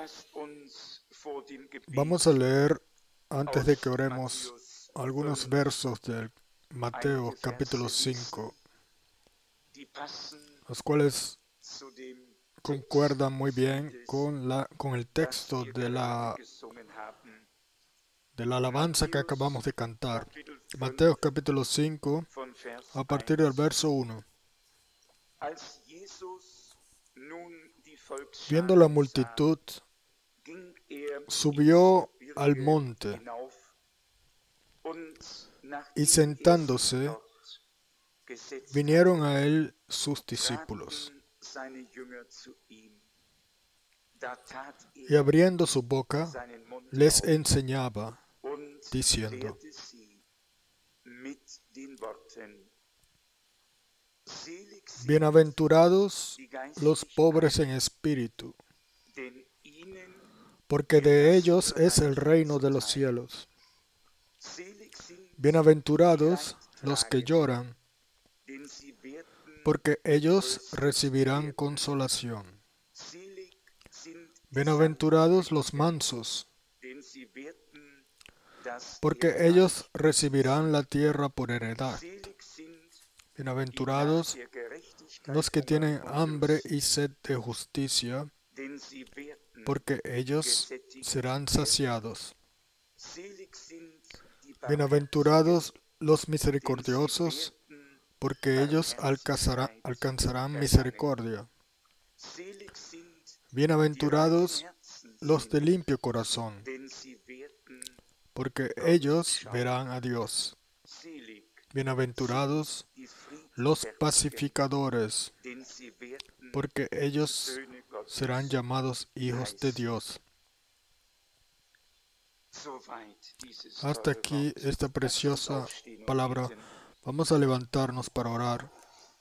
Vamos a leer, antes de que oremos, algunos versos de Mateo capítulo 5, los cuales concuerdan muy bien con el texto de la alabanza que acabamos de cantar. Mateo capítulo 5, a partir del verso 1. Viendo la multitud, subió al monte y sentándose, vinieron a él sus discípulos. Y abriendo su boca, les enseñaba, diciendo: Bienaventurados los pobres en espíritu, porque de ellos es el reino de los cielos. Bienaventurados los que lloran, porque ellos recibirán consolación. Bienaventurados los mansos, porque ellos recibirán la tierra por heredad. Bienaventurados los que tienen hambre y sed de justicia, porque ellos serán saciados. Bienaventurados los misericordiosos, porque ellos alcanzarán misericordia. Bienaventurados los de limpio corazón, porque ellos verán a Dios. Bienaventurados los pacificadores, porque ellos serán llamados hijos de Dios. Hasta aquí esta preciosa palabra. Vamos a levantarnos para orar.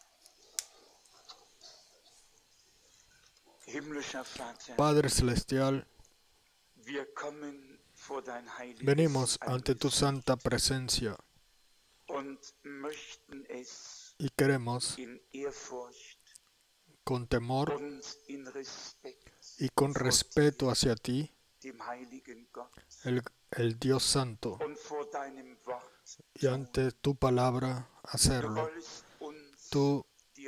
Padre Celestial, venimos ante tu santa presencia y queremos, con temor y con respeto hacia ti, el Dios Santo, y ante tu palabra hacerlo. Tú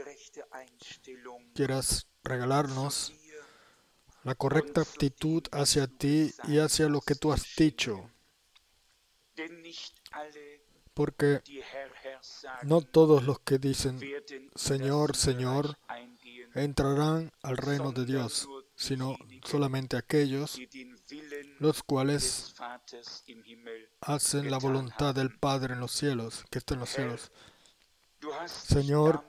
quieras regalarnos la correcta actitud hacia ti y hacia lo que tú has dicho, porque no todos los que dicen Señor, Señor, entrarán al reino de Dios, sino solamente aquellos los cuales hacen la voluntad del Padre en los cielos, que está en los cielos. Señor,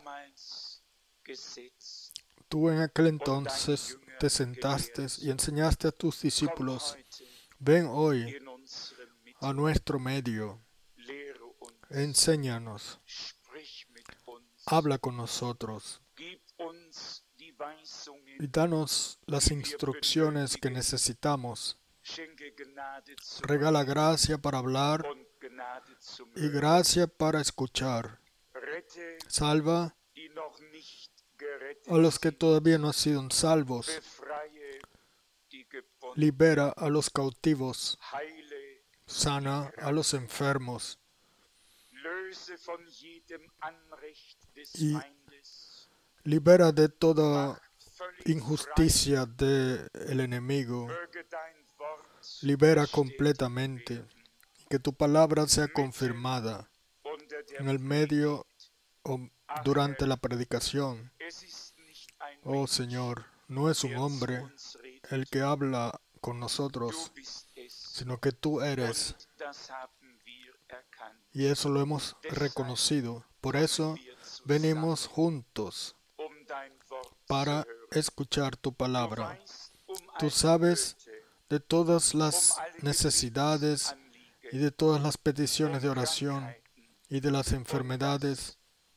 tú en aquel entonces te sentaste y enseñaste a tus discípulos: ven hoy a nuestro medio, enséñanos, habla con nosotros y danos las instrucciones que necesitamos. Regala gracia para hablar y gracia para escuchar. Salva a los que todavía no han sido salvos. Libera a los cautivos. Sana a los enfermos. Y libera de toda injusticia del enemigo. Libera completamente. Que tu palabra sea confirmada en el medio o durante la predicación. Oh Señor, no es un hombre el que habla con nosotros, sino que tú eres. Y eso lo hemos reconocido. Por eso venimos juntos para escuchar tu palabra. Tú sabes de todas las necesidades y de todas las peticiones de oración y de las enfermedades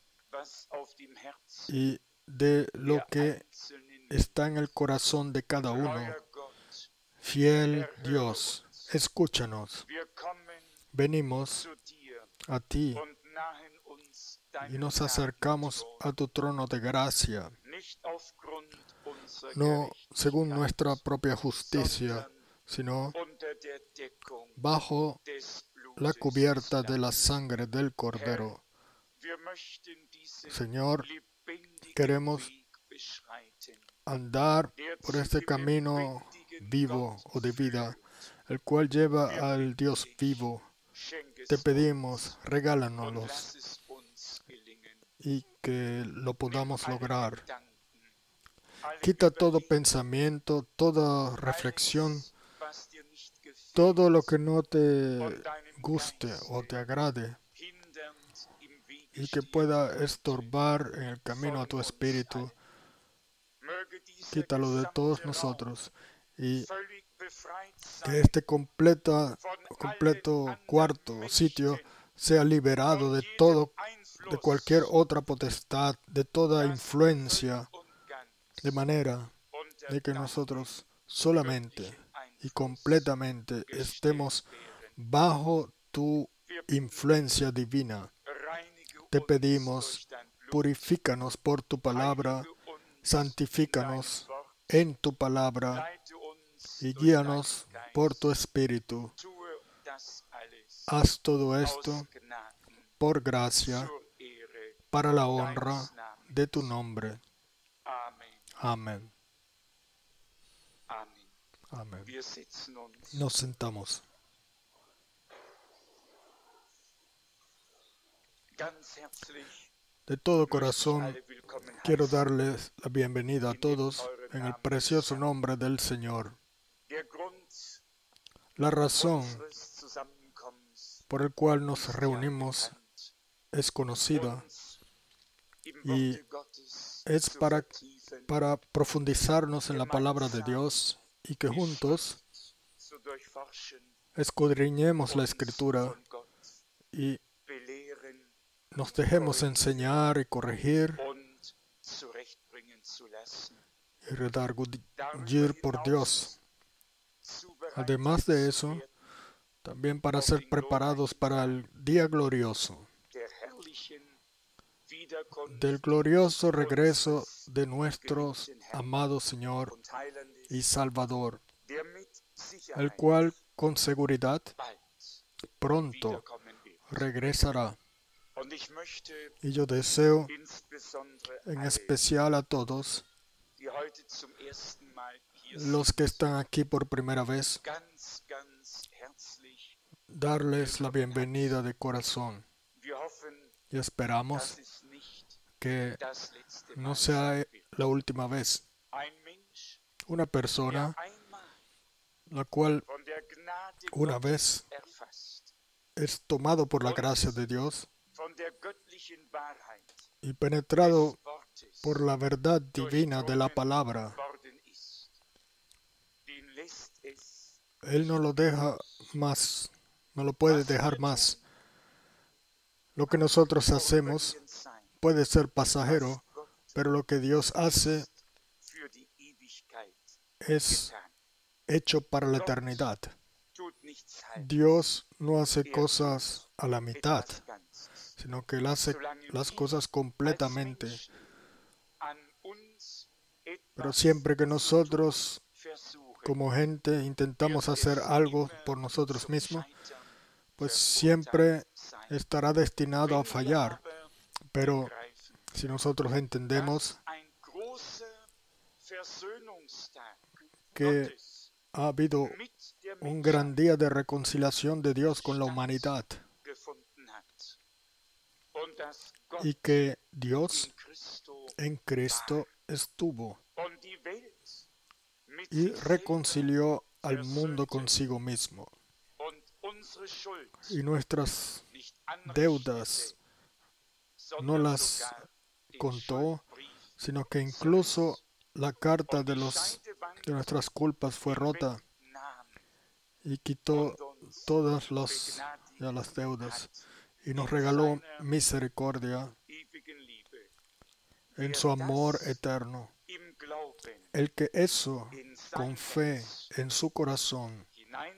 y de lo que está en el corazón de cada uno. Fiel Dios, escúchanos. Venimos a ti y nos acercamos a tu trono de gracia, no según nuestra propia justicia, sino bajo la cubierta de la sangre del Cordero. Señor, queremos andar por este camino vivo o de vida, el cual lleva al Dios vivo. Te pedimos, regálanoslos y que lo podamos lograr. Quita todo pensamiento, toda reflexión, todo lo que no te guste o te agrade y que pueda estorbar en el camino a tu espíritu. Quítalo de todos nosotros y que este completo cuarto o sitio sea liberado de cualquier otra potestad, de toda influencia, de manera de que nosotros solamente y completamente estemos bajo tu influencia divina. Te pedimos, purifícanos por tu palabra, santifícanos en tu palabra y guíanos por tu espíritu. Haz todo esto por gracia, para la honra de tu nombre. Amén. Amén. Nos sentamos. De todo corazón quiero darles la bienvenida a todos en el precioso nombre del Señor. La razón por la cual nos reunimos es conocida y es para profundizarnos en la palabra de Dios y que juntos escudriñemos la Escritura y nos dejemos enseñar y corregir y redarguir por Dios. Además de eso, también para ser preparados para el día glorioso, del glorioso regreso de nuestro amado Señor y Salvador, el cual con seguridad pronto regresará. Y yo deseo en especial a todos los que están aquí por primera vez, darles la bienvenida de corazón. Y esperamos que no sea la última vez. Una persona la cual una vez es tomado por la gracia de Dios y penetrado por la verdad divina de la palabra, Él no lo deja más, no lo puede dejar más. Lo que nosotros hacemos puede ser pasajero, pero lo que Dios hace es hecho para la eternidad. Dios no hace cosas a la mitad, sino que Él hace las cosas completamente. Pero siempre que nosotros, como gente, intentamos hacer algo por nosotros mismos, pues siempre estará destinado a fallar. Pero si nosotros entendemos que ha habido un gran día de reconciliación de Dios con la humanidad y que Dios en Cristo estuvo y reconcilió al mundo consigo mismo. Y nuestras deudas no las contó, sino que incluso la carta de nuestras culpas fue rota y quitó todas las deudas y nos regaló misericordia en su amor eterno. El que eso, con fe en su corazón,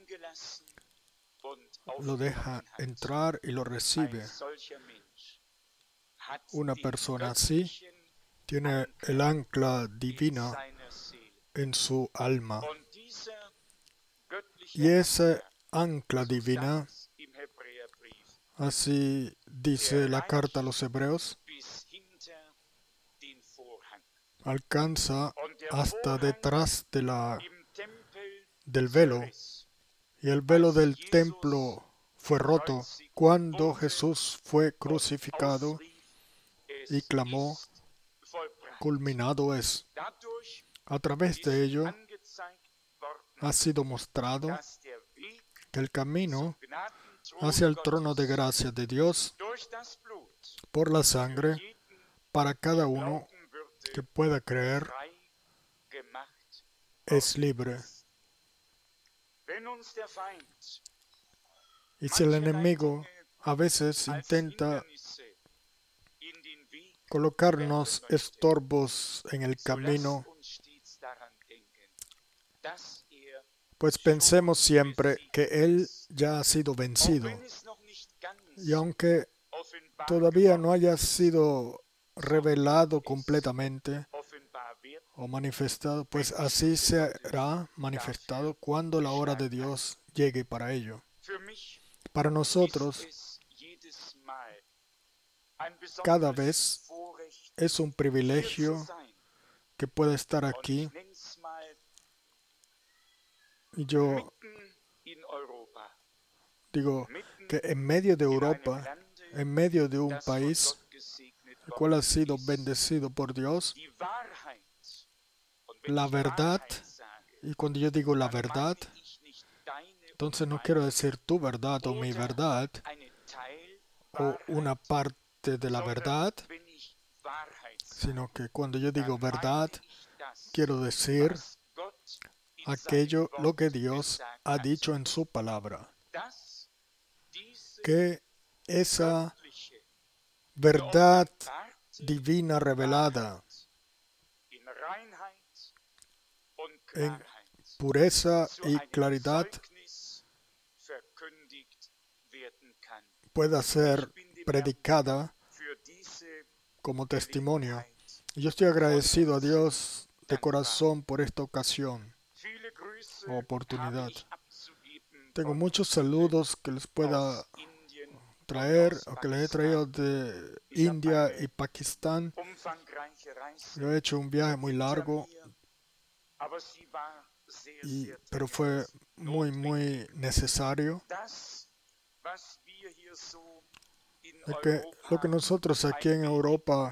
lo deja entrar y lo recibe, una persona así tiene el ancla divina en su alma. Y esa ancla divina, así dice la carta a los Hebreos, alcanza hasta detrás del velo. Y el velo del templo fue roto cuando Jesús fue crucificado y clamó: culminado es. A través de ello ha sido mostrado que el camino hacia el trono de gracia de Dios por la sangre, para cada uno que pueda creer, es libre. Y si el enemigo a veces intenta colocarnos estorbos en el camino, pues pensemos siempre que Él ya ha sido vencido. Y aunque todavía no haya sido revelado completamente o manifestado, pues así será manifestado cuando la hora de Dios llegue para ello. Para nosotros, cada vez es un privilegio que pueda estar aquí. Y yo digo que en medio de Europa, en medio de un país el cual ha sido bendecido por Dios, la verdad, y cuando yo digo la verdad, entonces no quiero decir tu verdad o mi verdad o una parte de la verdad, sino que cuando yo digo verdad, quiero decir aquello lo que Dios ha dicho en su palabra. Que esa verdad divina revelada en pureza y claridad pueda ser predicada como testimonio. Y yo estoy agradecido a Dios de corazón por esta ocasión o oportunidad. Tengo muchos saludos que les pueda traer o que les he traído de India y Pakistán. Yo he hecho un viaje muy largo, pero fue muy necesario. Lo que nosotros aquí en Europa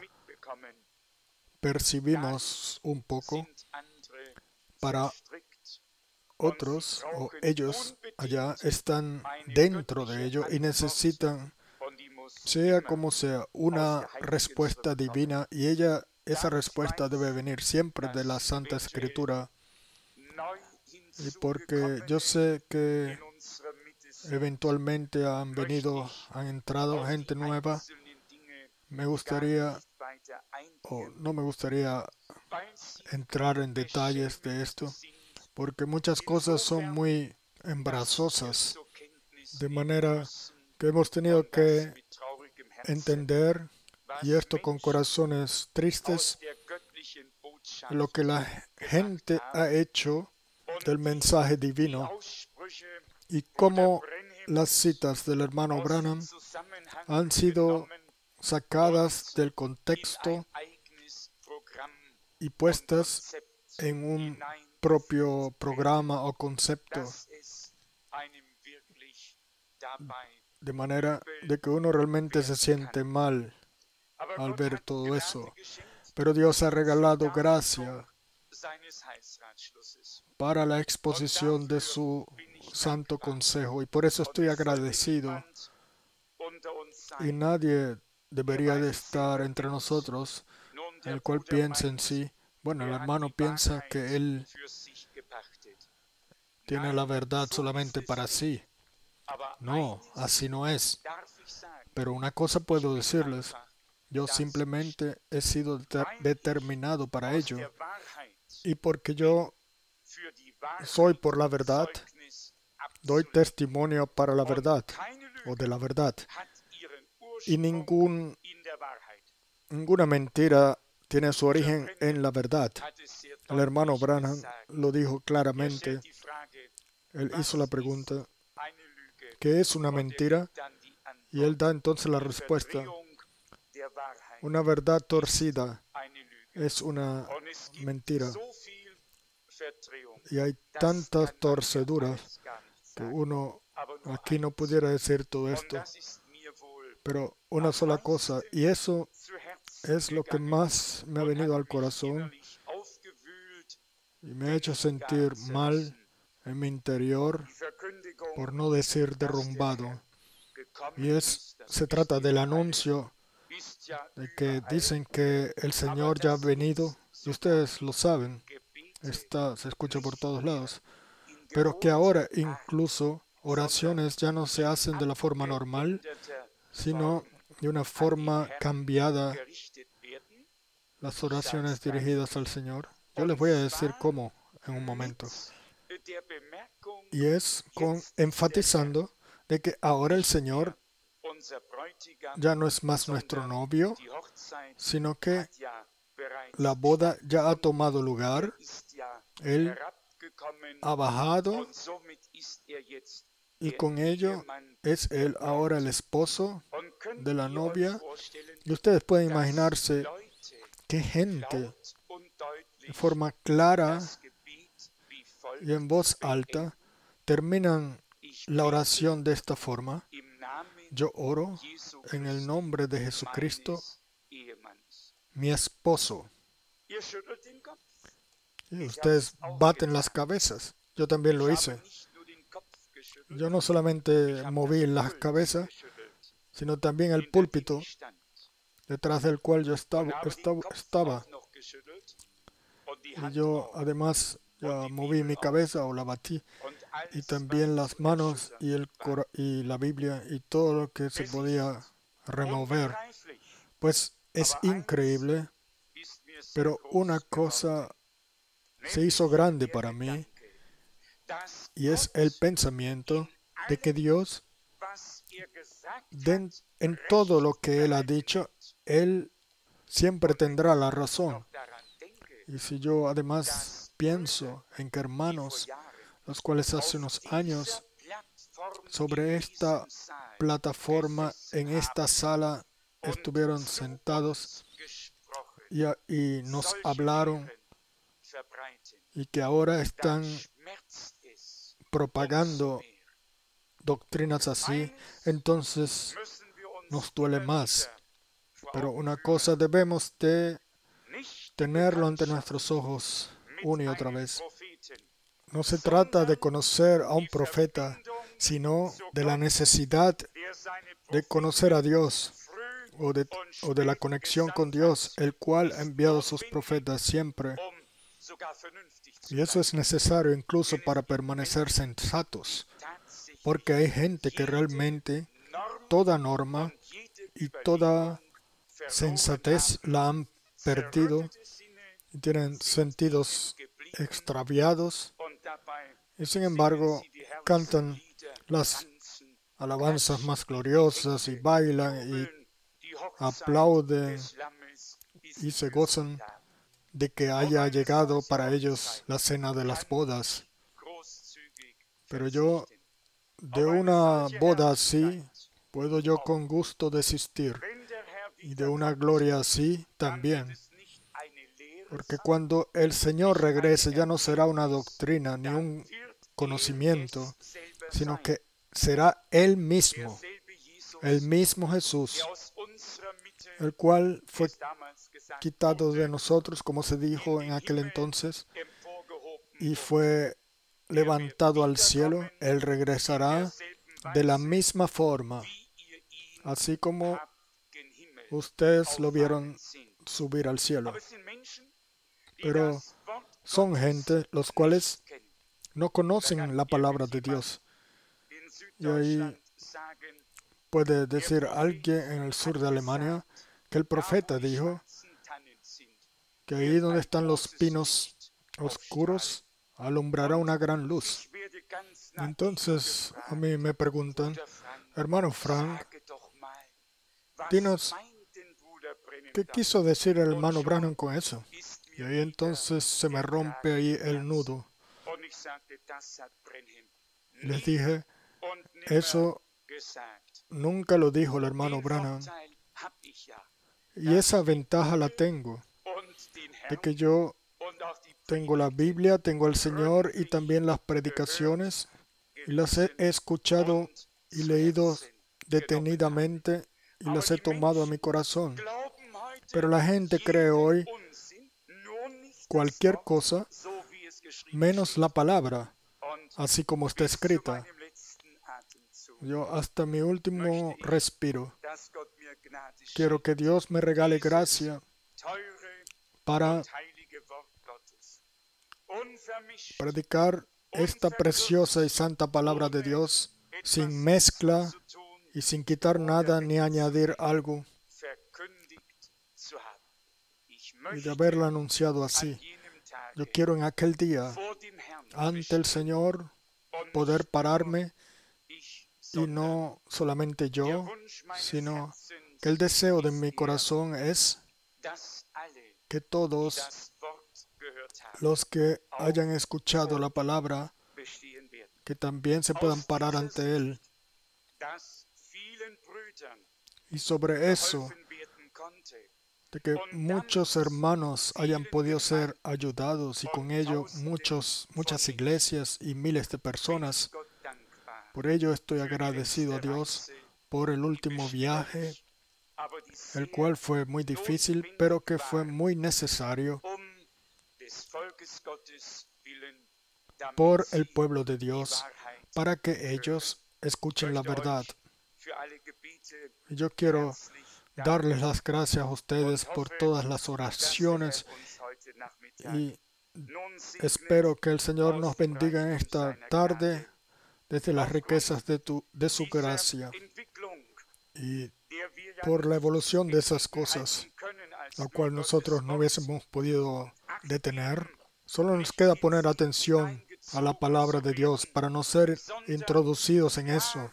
percibimos un poco, para otros o ellos allá están dentro de ello y necesitan, sea como sea, una respuesta divina, y esa respuesta debe venir siempre de la Santa Escritura. Y porque yo sé que eventualmente han entrado gente nueva, me gustaría, o no me gustaría entrar en detalles de esto, porque muchas cosas son muy embarazosas, de manera que hemos tenido que entender, y esto con corazones tristes, lo que la gente ha hecho del mensaje divino y cómo las citas del hermano Branham han sido sacadas del contexto y puestas en un propio programa o concepto, de manera de que uno realmente se siente mal al ver todo eso. Pero Dios ha regalado gracia para la exposición de su santo consejo, y por eso estoy agradecido. Y nadie debería de estar entre nosotros el cual piensa en sí, bueno, el hermano piensa que él tiene la verdad solamente para sí. No, así no es. Pero una cosa puedo decirles: yo simplemente he sido determinado para ello. Y porque yo soy por la verdad, doy testimonio para la verdad o de la verdad. Y ninguna mentira tiene su origen en la verdad. El hermano Branham lo dijo claramente. Él hizo la pregunta, ¿qué es una mentira? Y él da entonces la respuesta. Una verdad torcida es una mentira. Y hay tantas torceduras que uno aquí no pudiera decir todo esto. Pero una sola cosa, y eso es lo que más me ha venido al corazón y me ha hecho sentir mal en mi interior, por no decir derrumbado. Y se trata del anuncio de que dicen que el Señor ya ha venido, y ustedes lo saben, se escucha por todos lados, pero que ahora incluso oraciones ya no se hacen de la forma normal, sino de una forma cambiada, las oraciones dirigidas al Señor. Yo les voy a decir cómo en un momento. Y es enfatizando de que ahora el Señor ya no es más nuestro novio, sino que la boda ya ha tomado lugar. Él ha bajado y con ello es Él ahora el esposo de la novia. Y ustedes pueden imaginarse que gente de forma clara y en voz alta terminan la oración de esta forma. Yo oro en el nombre de Jesucristo, mi esposo. Y ustedes baten las cabezas. Yo también lo hice. Yo no solamente moví las cabezas, sino también el púlpito detrás del cual yo estaba. Y yo además ya moví mi cabeza o la batí. Y también las manos y la Biblia y todo lo que se podía remover. Pues es increíble, pero una cosa se hizo grande para mí y es el pensamiento de que Dios, en todo lo que Él ha dicho, Él siempre tendrá la razón. Y si yo además pienso en que hermanos, los cuales hace unos años, sobre esta plataforma, en esta sala, estuvieron sentados y nos hablaron, y que ahora están propagando doctrinas así, entonces nos duele más. Pero una cosa debemos de tenerlo ante nuestros ojos una y otra vez. No se trata de conocer a un profeta, sino de la necesidad de conocer a Dios o de la conexión con Dios, el cual ha enviado sus profetas siempre. Y eso es necesario incluso para permanecer sensatos, porque hay gente que realmente toda norma y toda sensatez la han perdido y tienen sentidos extraviados y sin embargo cantan las alabanzas más gloriosas y bailan y aplauden y se gozan de que haya llegado para ellos la cena de las bodas. Pero yo, de una boda así, puedo yo con gusto desistir. Y de una gloria así también. Porque cuando el Señor regrese ya no será una doctrina ni un conocimiento, sino que será Él mismo, el mismo Jesús, el cual fue quitado de nosotros, como se dijo en aquel entonces, y fue levantado al cielo. Él regresará de la misma forma, así como ustedes lo vieron subir al cielo. Pero son gente los cuales no conocen la palabra de Dios. Y ahí puede decir alguien en el sur de Alemania que el profeta dijo que ahí donde están los pinos oscuros alumbrará una gran luz. Entonces a mí me preguntan, hermano Frank, dinos, ¿qué quiso decir el hermano Branham con eso? Y ahí entonces se me rompe ahí el nudo. Y les dije, eso nunca lo dijo el hermano Branham. Y esa ventaja la tengo, de que yo tengo la Biblia, tengo al Señor y también las predicaciones, y las he escuchado y leído detenidamente y las he tomado a mi corazón. Pero la gente cree hoy cualquier cosa menos la palabra, así como está escrita. Yo hasta mi último respiro quiero que Dios me regale gracia para predicar esta preciosa y santa palabra de Dios sin mezcla y sin quitar nada ni añadir algo, y de haberla anunciado así. Yo quiero en aquel día, ante el Señor, poder pararme, y no solamente yo, sino que el deseo de mi corazón es que todos los que hayan escuchado la palabra, que también se puedan parar ante Él. Y sobre eso, de que muchos hermanos hayan podido ser ayudados y con ello muchas iglesias y miles de personas. Por ello estoy agradecido a Dios por el último viaje, el cual fue muy difícil, pero que fue muy necesario por el pueblo de Dios, para que ellos escuchen la verdad. Y yo quiero darles las gracias a ustedes por todas las oraciones y espero que el Señor nos bendiga en esta tarde desde las riquezas de su gracia y por la evolución de esas cosas, la cual nosotros no hubiésemos podido detener. Solo nos queda poner atención a la palabra de Dios para no ser introducidos en eso,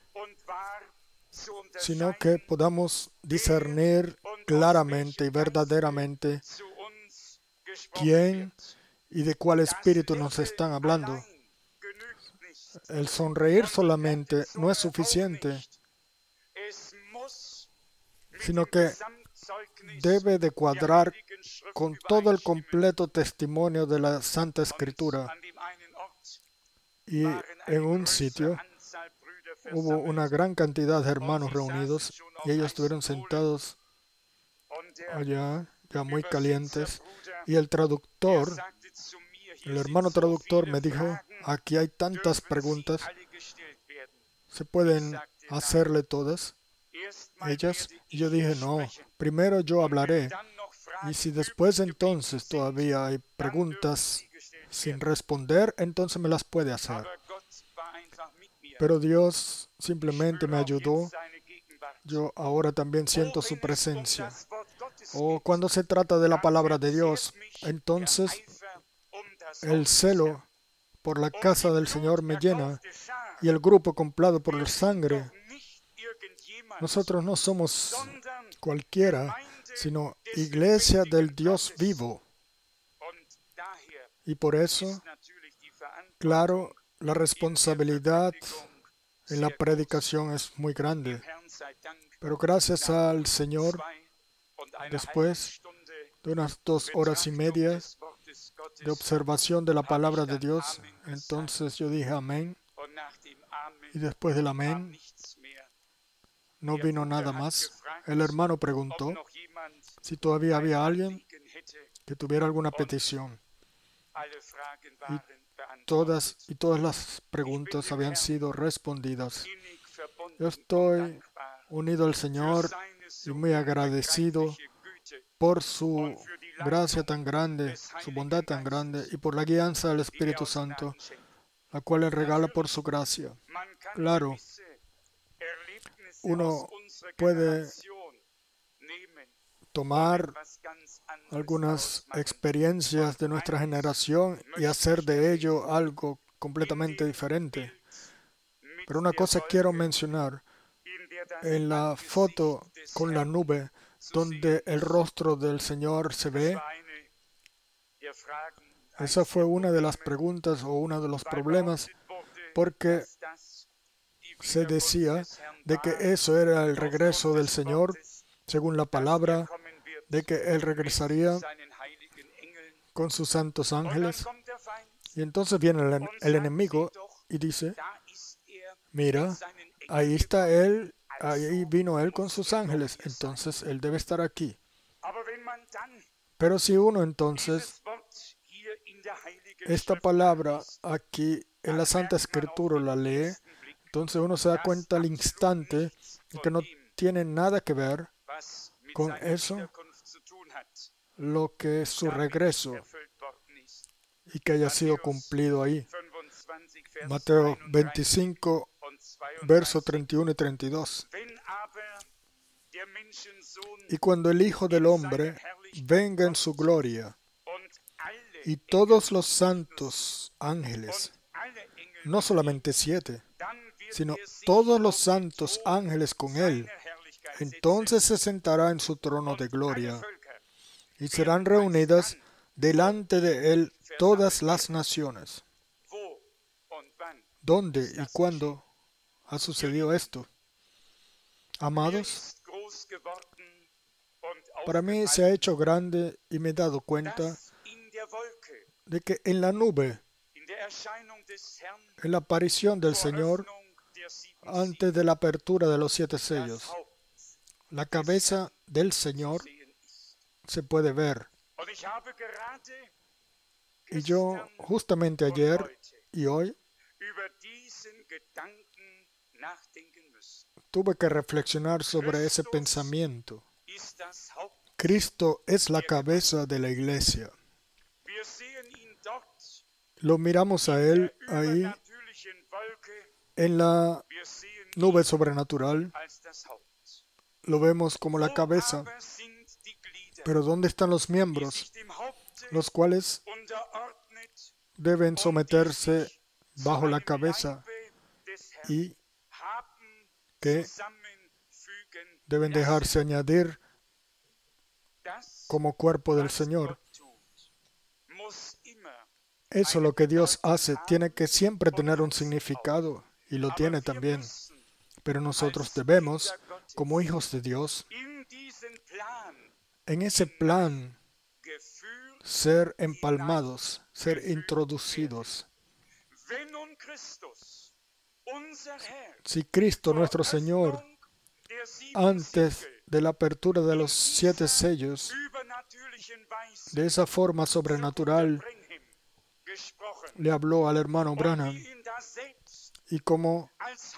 sino que podamos discernir claramente y verdaderamente quién y de cuál espíritu nos están hablando. El sonreír solamente no es suficiente, sino que debe de cuadrar con todo el completo testimonio de la Santa Escritura. Y en un sitio hubo una gran cantidad de hermanos reunidos y ellos estuvieron sentados allá, ya muy calientes, y el traductor, el hermano traductor me dijo, aquí hay tantas preguntas, ¿se pueden hacerle todas ellas? Y yo dije, no, primero yo hablaré, y si después entonces todavía hay preguntas sin responder, entonces me las puede hacer. Pero Dios simplemente me ayudó. Yo ahora también siento su presencia. O cuando se trata de la palabra de Dios, entonces el celo por la casa del Señor me llena y el grupo comprado por la sangre. Nosotros no somos cualquiera, sino iglesia del Dios vivo. Y por eso, claro, la responsabilidad en la predicación es muy grande. Pero gracias al Señor, después de unas 2 horas y media de observación de la palabra de Dios, entonces yo dije amén. Y después del amén, no vino nada más. El hermano preguntó si todavía había alguien que tuviera alguna petición. Y todas las preguntas habían sido respondidas. Yo estoy unido al Señor y muy agradecido por su gracia tan grande, su bondad tan grande y por la guianza del Espíritu Santo, la cual Él regala por su gracia. Claro, uno puede tomar algunas experiencias de nuestra generación y hacer de ello algo completamente diferente. Pero una cosa quiero mencionar. En la foto con la nube, donde el rostro del Señor se ve, Esa fue una de las preguntas o uno de los problemas, porque se decía de que eso era el regreso del Señor, según la palabra, de que Él regresaría con sus santos ángeles. Y entonces viene el enemigo y dice, mira, ahí está Él, ahí vino Él con sus ángeles, entonces Él debe estar aquí. Pero si uno entonces, esta palabra aquí en la Santa Escritura la lee, entonces uno se da cuenta al instante de que no tiene nada que ver con eso, lo que es su regreso y que haya sido cumplido ahí. Mateo 25, versos 31 y 32. Y cuando el Hijo del Hombre venga en su gloria y todos los santos ángeles, no solamente 7, sino todos los santos ángeles con Él, entonces se sentará en su trono de gloria y serán reunidas delante de Él todas las naciones. ¿Dónde y cuándo ha sucedido esto? Amados, para mí se ha hecho grande y me he dado cuenta de que en la nube, en la aparición del Señor, antes de la apertura de los 7 sellos, la cabeza del Señor se puede ver. Y yo justamente ayer y hoy tuve que reflexionar sobre ese pensamiento. Cristo es la cabeza de la iglesia. Lo miramos a Él ahí en la nube sobrenatural. Lo vemos como la cabeza. Pero ¿dónde están los miembros, los cuales deben someterse bajo la cabeza y que deben dejarse añadir como cuerpo del Señor? Eso lo que Dios hace tiene que siempre tener un significado, y lo tiene también. Pero nosotros debemos, como hijos de Dios, en ese plan, ser empalmados, ser introducidos. Si Cristo nuestro Señor, antes de la apertura de los 7 sellos, de esa forma sobrenatural, le habló al hermano Branham, y como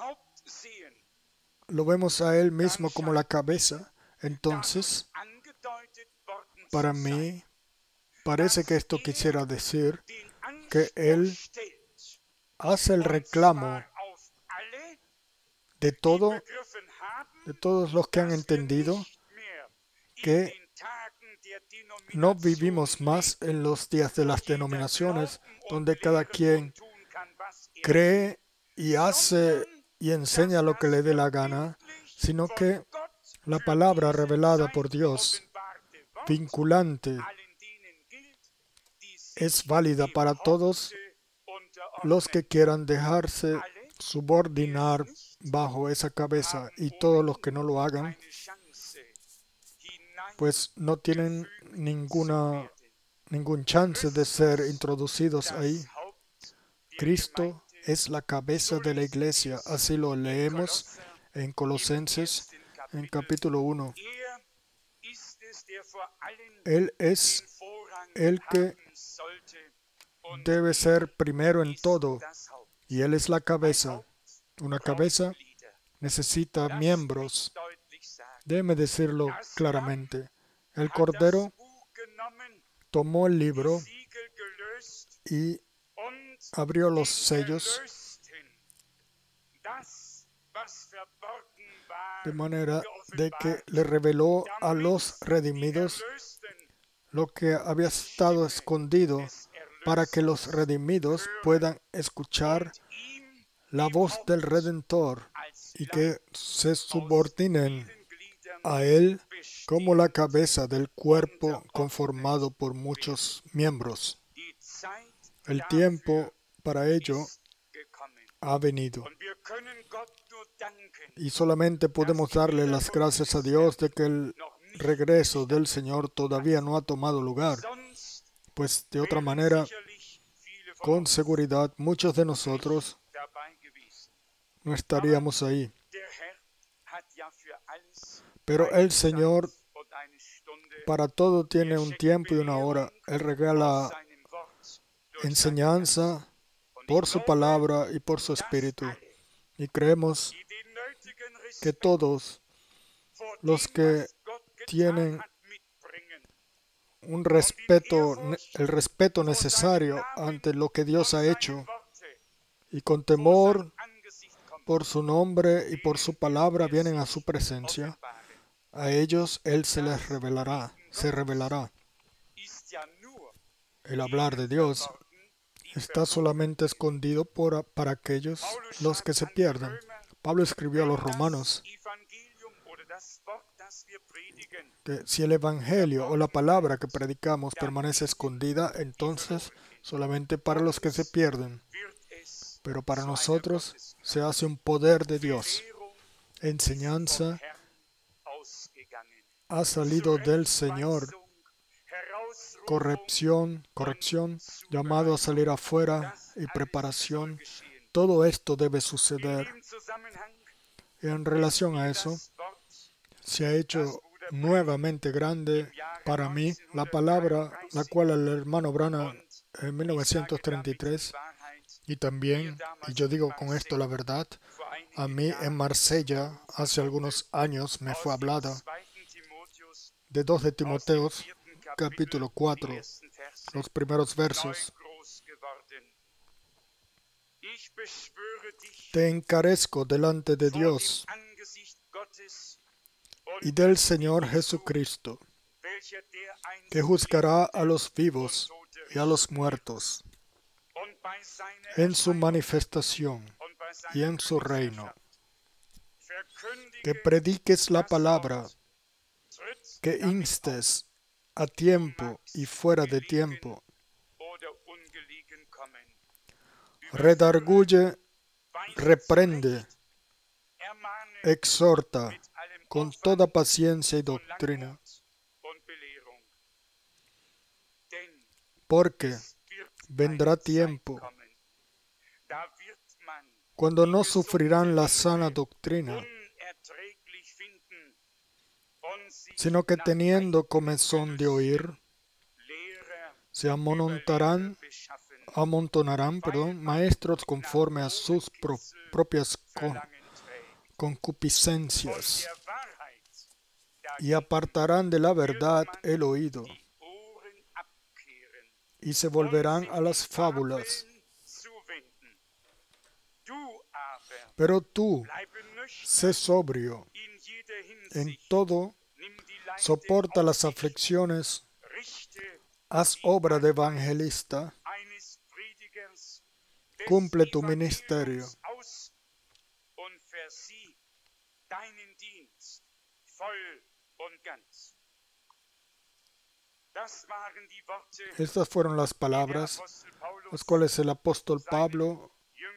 lo vemos a Él mismo como la cabeza, entonces, para mí, parece que esto quisiera decir que Él hace el reclamo de todos los que han entendido que no vivimos más en los días de las denominaciones, donde cada quien cree y hace y enseña lo que le dé la gana, sino que la palabra revelada por Dios, vinculante, es válida para todos los que quieran dejarse subordinar bajo esa cabeza, y todos los que no lo hagan, pues no tienen ningún chance de ser introducidos ahí. Cristo es la cabeza de la iglesia, así lo leemos en Colosenses, en capítulo 1. Él es el que debe ser primero en todo, y Él es la cabeza. Una cabeza necesita miembros. Déjeme decirlo claramente. El Cordero tomó el libro y abrió los sellos de manera de que le reveló a los redimidos lo que había estado escondido, para que los redimidos puedan escuchar la voz del Redentor y que se subordinen a Él como la cabeza del cuerpo conformado por muchos miembros. El tiempo para ello ha venido. Y solamente podemos darle las gracias a Dios de que el regreso del Señor todavía no ha tomado lugar. Pues de otra manera, con seguridad, muchos de nosotros no estaríamos ahí. Pero el Señor para todo tiene un tiempo y una hora. Él regala enseñanza por su palabra y por su espíritu. Y creemos que todos los que tienen el respeto necesario ante lo que Dios ha hecho y con temor por su nombre y por su palabra vienen a su presencia, a ellos Él se revelará. El hablar de Dios está solamente escondido para aquellos los que se pierden. Pablo escribió a los romanos que si el evangelio o la palabra que predicamos permanece escondida, entonces solamente para los que se pierden. Pero para nosotros se hace un poder de Dios. Enseñanza ha salido del Señor. Corrección, llamado a salir afuera y preparación. Todo esto debe suceder. Y en relación a eso, se ha hecho nuevamente grande para mí la palabra, la cual el hermano Branham en 1933, y también, y yo digo con esto la verdad, a mí en Marsella hace algunos años me fue hablada de 2 de Timoteo, capítulo 4, los primeros versos. Te encarezco delante de Dios y del Señor Jesucristo, que juzgará a los vivos y a los muertos en su manifestación y en su reino. Que prediques la palabra, que instes a tiempo y fuera de tiempo. Redarguye, reprende, exhorta con toda paciencia y doctrina. Porque vendrá tiempo cuando no sufrirán la sana doctrina, sino que teniendo comezón de oír, se amontonarán maestros conforme a sus propias concupiscencias, y apartarán de la verdad el oído, y se volverán a las fábulas. Pero tú, sé sobrio en todo, soporta las aflicciones, haz obra de evangelista, cumple tu ministerio. Estas fueron las palabras las cuales el apóstol Pablo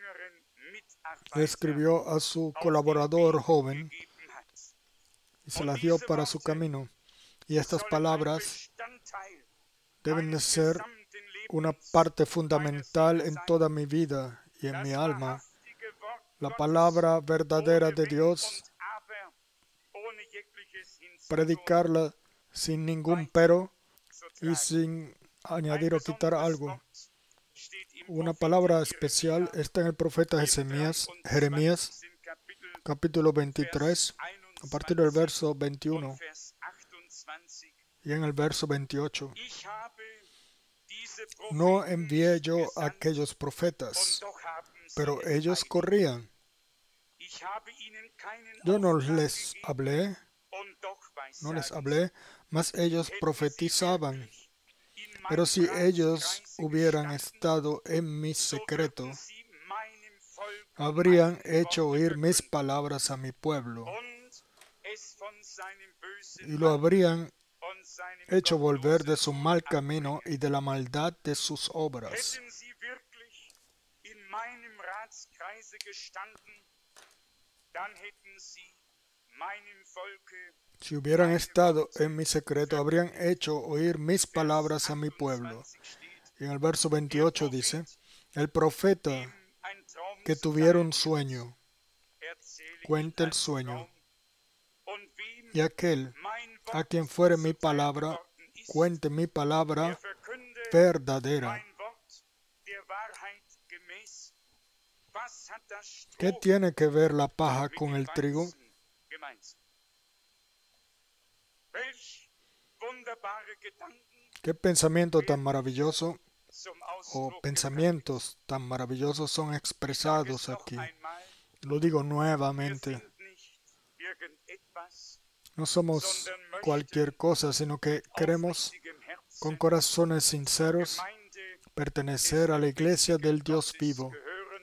escribió a su colaborador joven y se las dio para su camino. Y estas palabras deben de ser una parte fundamental en toda mi vida y en mi alma. La palabra verdadera de Dios, predicarla sin ningún pero y sin añadir o quitar algo. Una palabra especial está en el profeta Jeremías, capítulo 23, a partir del verso 21 y en el verso 28. No envié yo a aquellos profetas, pero ellos corrían. Yo no les hablé, mas ellos profetizaban. Pero si ellos hubieran estado en mi secreto, habrían hecho oír mis palabras a mi pueblo, y lo habrían hecho volver de su mal camino y de la maldad de sus obras. Si hubieran estado en mi secreto, habrían hecho oír mis palabras a mi pueblo. Y en el verso 28 dice, el profeta que tuviera un sueño, cuente el sueño, y aquel a quien fuere mi palabra, cuente mi palabra verdadera. ¿Qué tiene que ver la paja con el trigo? ¿Qué pensamiento tan maravilloso o pensamientos tan maravillosos son expresados aquí? Lo digo nuevamente. No somos cualquier cosa, sino que queremos con corazones sinceros pertenecer a la iglesia del Dios vivo,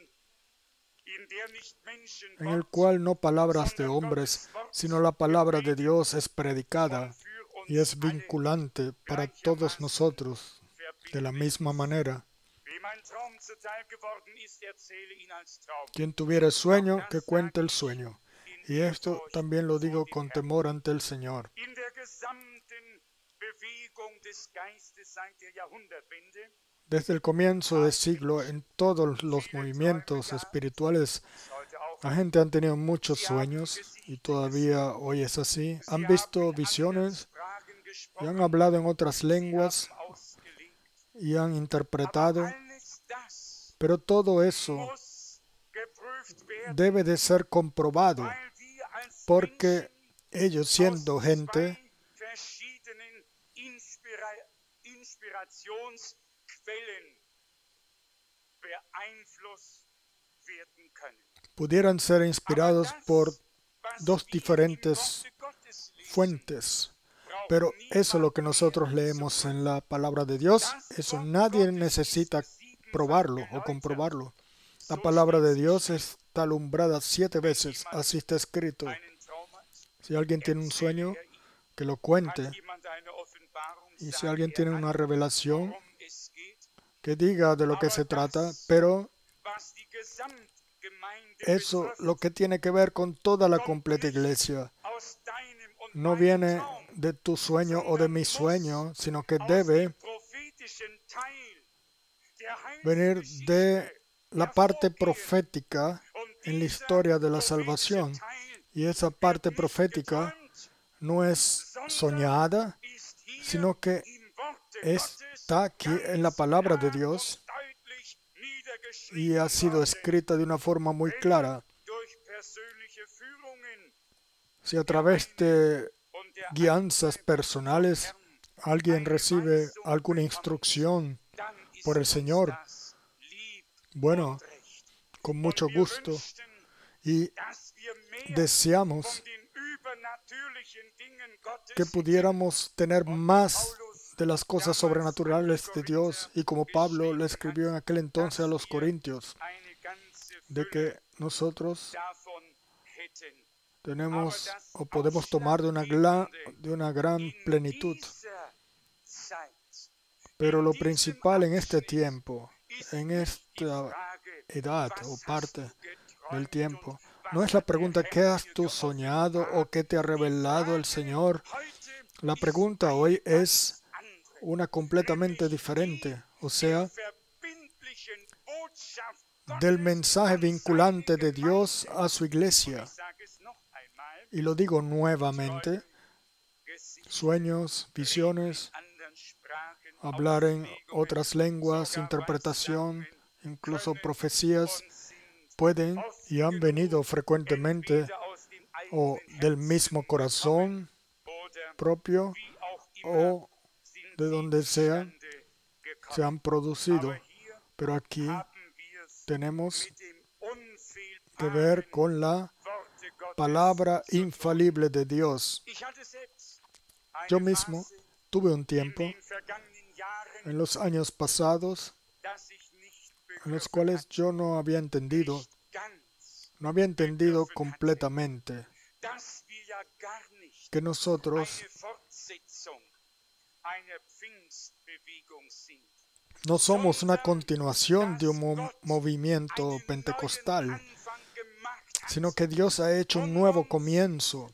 en el cual no palabras de hombres, sino la palabra de Dios es predicada y es vinculante para todos nosotros de la misma manera. Quien tuviera sueño, que cuente el sueño. Y esto también lo digo con temor ante el Señor. Desde el comienzo del siglo, en todos los movimientos espirituales, la gente ha tenido muchos sueños y todavía hoy es así. Han visto visiones y han hablado en otras lenguas y han interpretado, pero todo eso debe de ser comprobado, porque ellos, siendo gente, pudieran ser inspirados por dos diferentes fuentes. Pero eso es lo que nosotros leemos en la palabra de Dios. Eso nadie necesita probarlo o comprobarlo. La palabra de Dios está alumbrada 7 veces. Así está escrito. Si alguien tiene un sueño, que lo cuente. Y si alguien tiene una revelación, que diga de lo que se trata. Pero eso lo que tiene que ver con toda la completa iglesia. No viene de tu sueño o de mi sueño, sino que debe venir de la parte profética en la historia de la salvación. Y esa parte profética no es soñada, sino que está aquí en la palabra de Dios y ha sido escrita de una forma muy clara. Si a través de guianzas personales alguien recibe alguna instrucción por el Señor, bueno, con mucho gusto, y deseamos que pudiéramos tener más de las cosas sobrenaturales de Dios, y como Pablo le escribió en aquel entonces a los Corintios, de que nosotros tenemos o podemos tomar de una gran plenitud. Pero lo principal en este tiempo, en esta edad o parte del tiempo, no es la pregunta ¿qué has tú soñado o qué te ha revelado el Señor? La pregunta hoy es una completamente diferente, o sea, del mensaje vinculante de Dios a su iglesia. Y lo digo nuevamente, sueños, visiones, hablar en otras lenguas, interpretación, incluso profecías, pueden y han venido frecuentemente o del mismo corazón propio o de donde sea, se han producido. Pero aquí tenemos que ver con la palabra infalible de Dios. Yo mismo tuve un tiempo en los años pasados en los cuales yo no había entendido completamente que nosotros No somos una continuación de un movimiento pentecostal, sino que Dios ha hecho un nuevo comienzo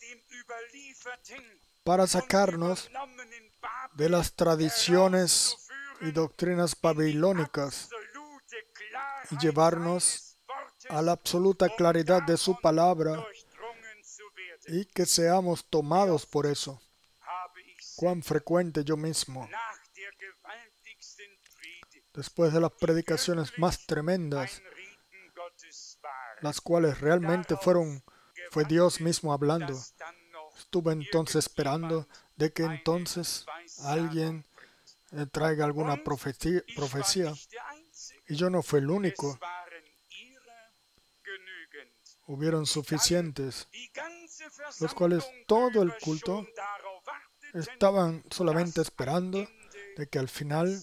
para sacarnos de las tradiciones y doctrinas babilónicas y llevarnos a la absoluta claridad de su palabra y que seamos tomados por eso. Cuán frecuente yo mismo, después de las predicaciones más tremendas, las cuales realmente fue Dios mismo hablando, estuve entonces esperando de que entonces alguien traiga alguna profecía. Y yo no fui el único. Hubieron suficientes, los cuales todo el culto estaban solamente esperando de que al final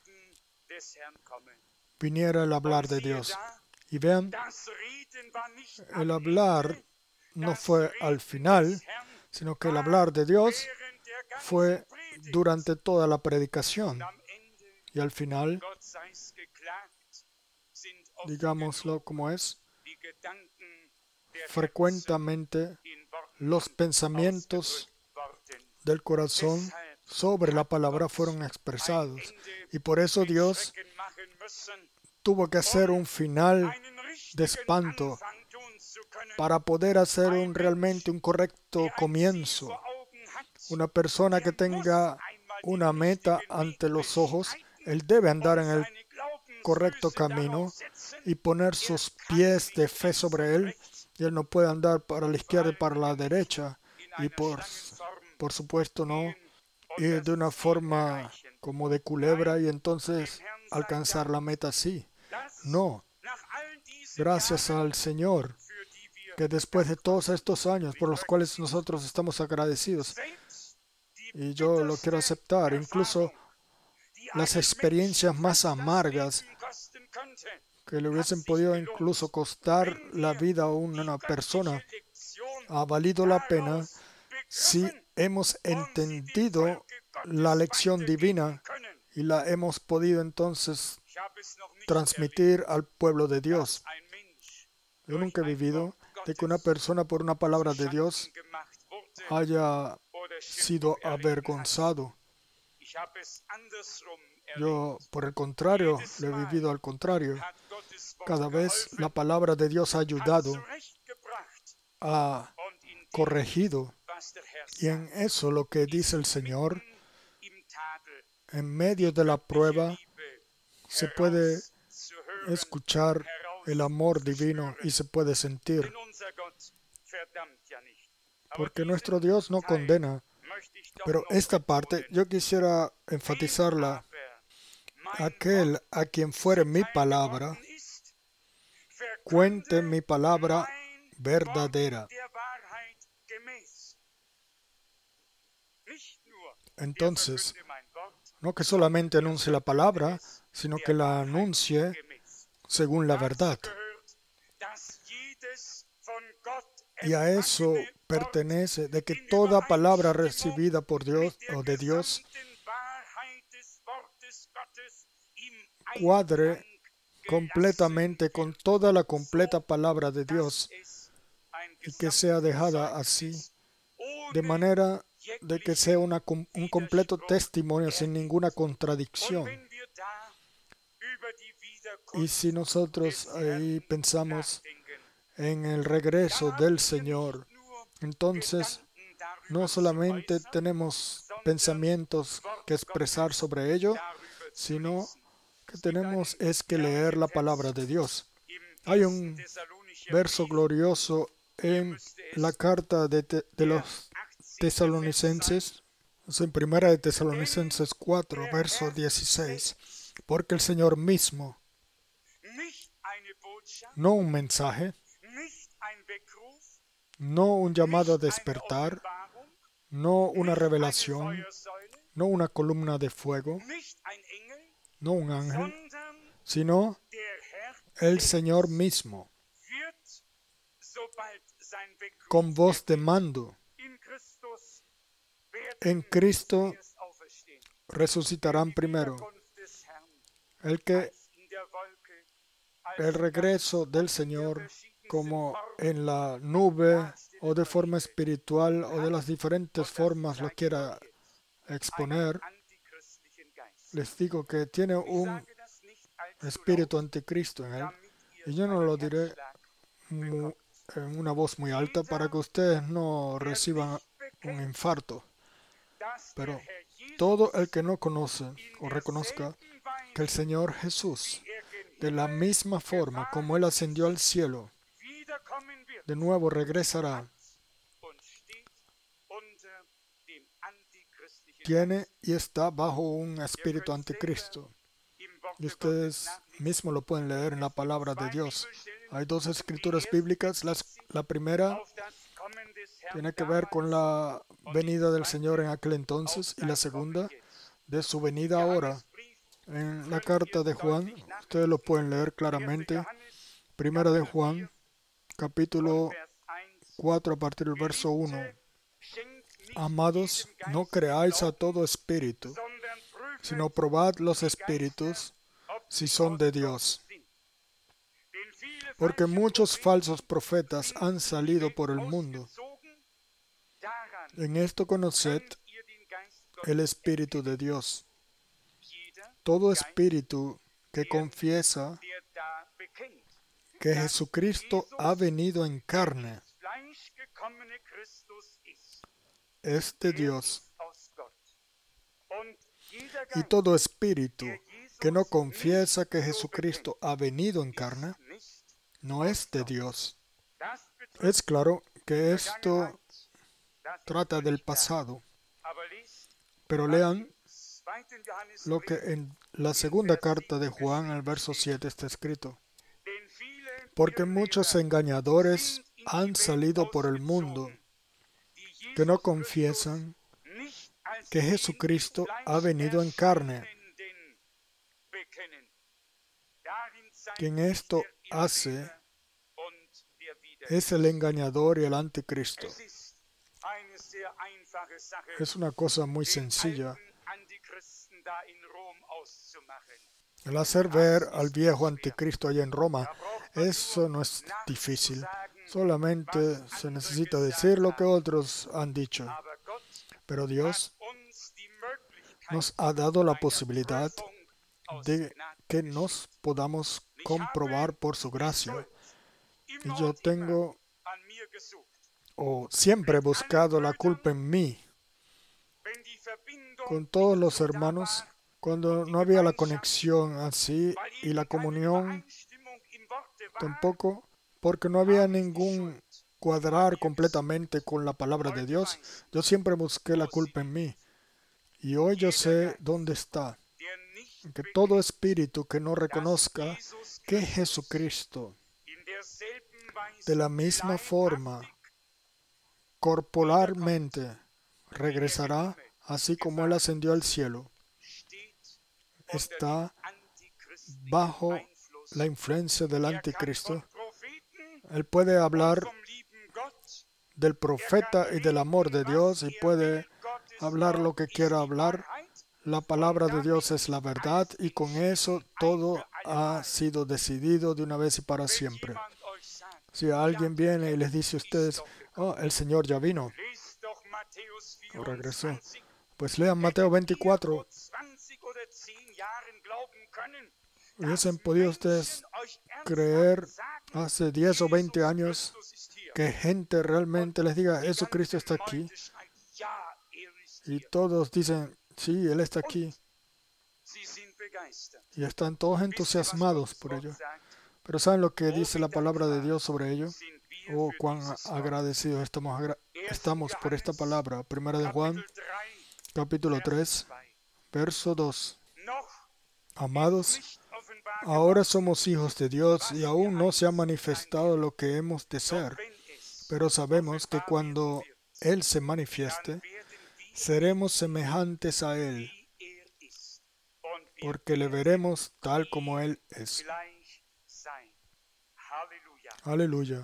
viniera el hablar de Dios. Y vean, el hablar no fue al final, sino que el hablar de Dios fue durante toda la predicación. Y al final, digámoslo como es, frecuentemente los pensamientos del corazón sobre la palabra fueron expresados. Y por eso Dios tuvo que hacer un final de espanto para poder hacer realmente un correcto comienzo. Una persona que tenga una meta ante los ojos, él debe andar en el correcto camino y poner sus pies de fe sobre él. Y él no puede andar para la izquierda y para la derecha. Y por supuesto no ir de una forma como de culebra y entonces alcanzar la meta así. No. Gracias al Señor, que después de todos estos años por los cuales nosotros estamos agradecidos, y yo lo quiero aceptar, incluso las experiencias más amargas que le hubiesen podido incluso costar la vida a una persona, ha valido la pena si hemos entendido la lección divina y la hemos podido entonces transmitir al pueblo de Dios. Yo nunca he vivido de que una persona por una palabra de Dios haya sido avergonzado. Yo, por el contrario, lo he vivido al contrario. Cada vez la palabra de Dios ha ayudado, ha corregido. Y en eso lo que dice el Señor, en medio de la prueba, se puede escuchar el amor divino y se puede sentir. Porque nuestro Dios no condena. Pero esta parte yo quisiera enfatizarla. Aquel a quien fuere mi palabra, cuente mi palabra verdadera. Entonces, no que solamente anuncie la palabra, sino que la anuncie según la verdad. Y a eso pertenece de que toda palabra recibida por Dios o de Dios cuadre completamente con toda la completa palabra de Dios y que sea dejada así, de manera de que sea un completo testimonio sin ninguna contradicción. Y si nosotros ahí pensamos en el regreso del Señor, entonces no solamente tenemos pensamientos que expresar sobre ello, sino que tenemos es que leer la palabra de Dios. Hay un verso glorioso en la carta de los tesalonicenses, en primera de Tesalonicenses 4, verso 16, porque el Señor mismo, no un mensaje, no un llamado a despertar, no una revelación, no una columna de fuego, no un ángel, sino el Señor mismo, con voz de mando, en Cristo resucitarán primero. el regreso del Señor como en la nube o de forma espiritual o de las diferentes formas lo quiera exponer, les digo que tiene un espíritu anticristo en él. Y yo no lo diré en una voz muy alta para que ustedes no reciban un infarto. Pero todo el que no conoce o reconozca que el Señor Jesús, de la misma forma como Él ascendió al cielo, de nuevo regresará, tiene y está bajo un espíritu anticristo. Y ustedes mismos lo pueden leer en la palabra de Dios. Hay dos escrituras bíblicas. La primera tiene que ver con la venida del Señor en aquel entonces y la segunda de su venida ahora. En la carta de Juan, ustedes lo pueden leer claramente. Primera de Juan, capítulo 4, a partir del verso 1. Amados, no creáis a todo espíritu, sino probad los espíritus si son de Dios. Porque muchos falsos profetas han salido por el mundo. En esto conoced el Espíritu de Dios. Todo espíritu que confiesa que Jesucristo ha venido en carne es de Dios. Y todo espíritu que no confiesa que Jesucristo ha venido en carne no es de Dios. Es claro que esto trata del pasado, pero lean lo que en la segunda carta de Juan, al verso 7, está escrito. Porque muchos engañadores han salido por el mundo que no confiesan que Jesucristo ha venido en carne. Quien esto hace es el engañador y el anticristo. Es una cosa muy sencilla. El hacer ver al viejo anticristo allá en Roma, eso no es difícil. Solamente se necesita decir lo que otros han dicho. Pero Dios nos ha dado la posibilidad de que nos podamos comprobar por su gracia. Y yo tengo, o siempre he buscado la culpa en mí. Con todos los hermanos, cuando no había la conexión así y la comunión tampoco, porque no había ningún cuadrar completamente con la palabra de Dios, yo siempre busqué la culpa en mí. Y hoy yo sé dónde está. Que todo espíritu que no reconozca que Jesucristo, de la misma forma, corporalmente, regresará, así como Él ascendió al cielo, está bajo la influencia del anticristo. Él puede hablar del profeta y del amor de Dios y puede hablar lo que quiera hablar. La palabra de Dios es la verdad y con eso todo ha sido decidido de una vez y para siempre. Si alguien viene y les dice a ustedes, oh, el Señor ya vino o regresó, pues lean Mateo 24. ¿Hubiesen podido ustedes creer hace 10 o 20 años que gente realmente les diga, Jesucristo está aquí? Y todos dicen, sí, Él está aquí. Y están todos entusiasmados por ello. Pero ¿saben lo que dice la palabra de Dios sobre ello? Oh, cuán agradecidos estamos por esta palabra. Primera de Juan, capítulo 3, verso 2. Amados, ahora somos hijos de Dios y aún no se ha manifestado lo que hemos de ser. Pero sabemos que cuando Él se manifieste, seremos semejantes a Él, porque le veremos tal como Él es. Aleluya.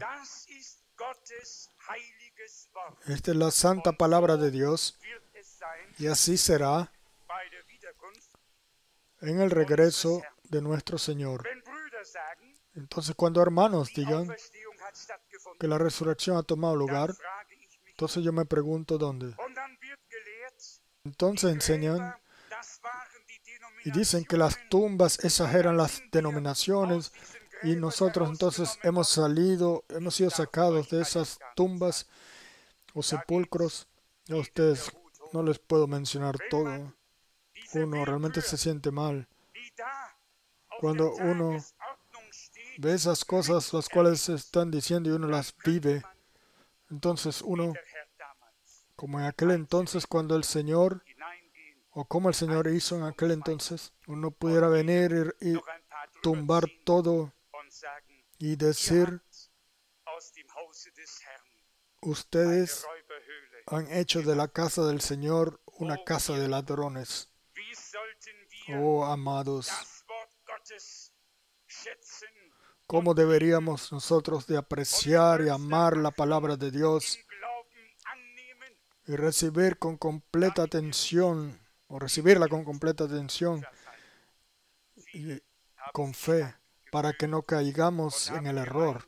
Esta es la santa palabra de Dios, y así será en el regreso de nuestro Señor. Entonces, cuando hermanos digan que la resurrección ha tomado lugar, entonces yo me pregunto dónde. Entonces enseñan y dicen que las tumbas, esas eran las denominaciones, y nosotros entonces hemos sido sacados de esas tumbas o sepulcros. A ustedes no les puedo mencionar todo. Uno realmente se siente mal cuando uno ve esas cosas las cuales se están diciendo y uno las vive. Entonces uno, como en aquel entonces cuando el Señor, o como el Señor hizo en aquel entonces, uno pudiera venir y tumbar todo y decir: ustedes han hecho de la casa del Señor una casa de ladrones. Oh, amados, ¿cómo deberíamos nosotros de apreciar y amar la palabra de Dios y recibir con completa atención, o recibirla con completa atención y con fe, para que no caigamos en el error?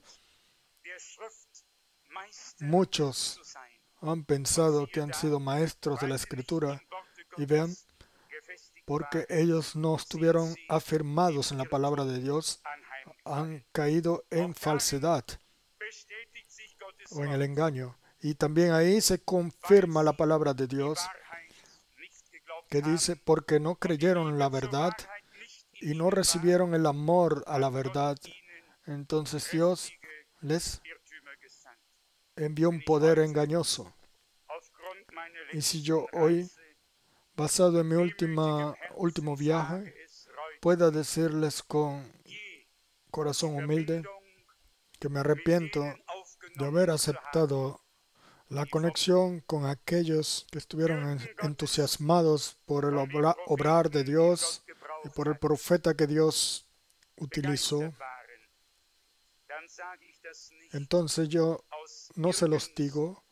Muchos han pensado que han sido maestros de la Escritura, y vean, porque ellos no estuvieron afirmados en la palabra de Dios, han caído en falsedad o en el engaño. Y también ahí se confirma la palabra de Dios, que dice: porque no creyeron en la verdad y no recibieron el amor a la verdad, entonces Dios les envió un poder engañoso. Y si yo hoy, basado en mi último viaje, pueda decirles con corazón humilde que me arrepiento de haber aceptado la conexión con aquellos que estuvieron entusiasmados por el obrar de Dios y por el profeta que Dios utilizó, entonces yo no se los digo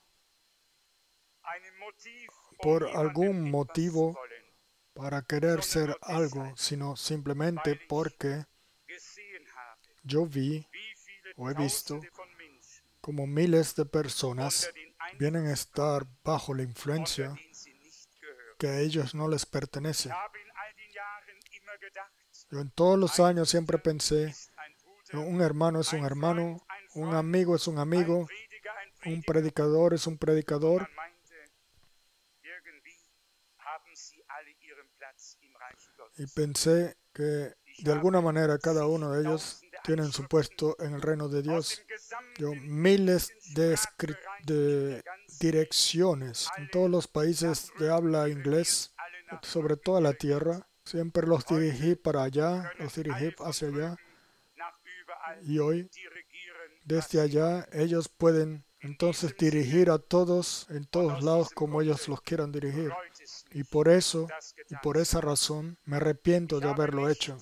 por algún motivo para querer ser algo, sino simplemente porque yo vi o he visto como miles de personas vienen a estar bajo la influencia que a ellos no les pertenece. Yo en todos los años siempre pensé: un hermano es un hermano, un amigo es un amigo, un predicador es un predicador. Y pensé que de alguna manera cada uno de ellos tienen su puesto en el reino de Dios. Yo, miles de direcciones en todos los países de habla inglés, sobre toda la tierra, siempre los dirigí para allá, los dirigí hacia allá. Y hoy, desde allá, ellos pueden entonces dirigir a todos en todos lados como ellos los quieran dirigir. Y por eso, y por esa razón, me arrepiento de haberlo hecho.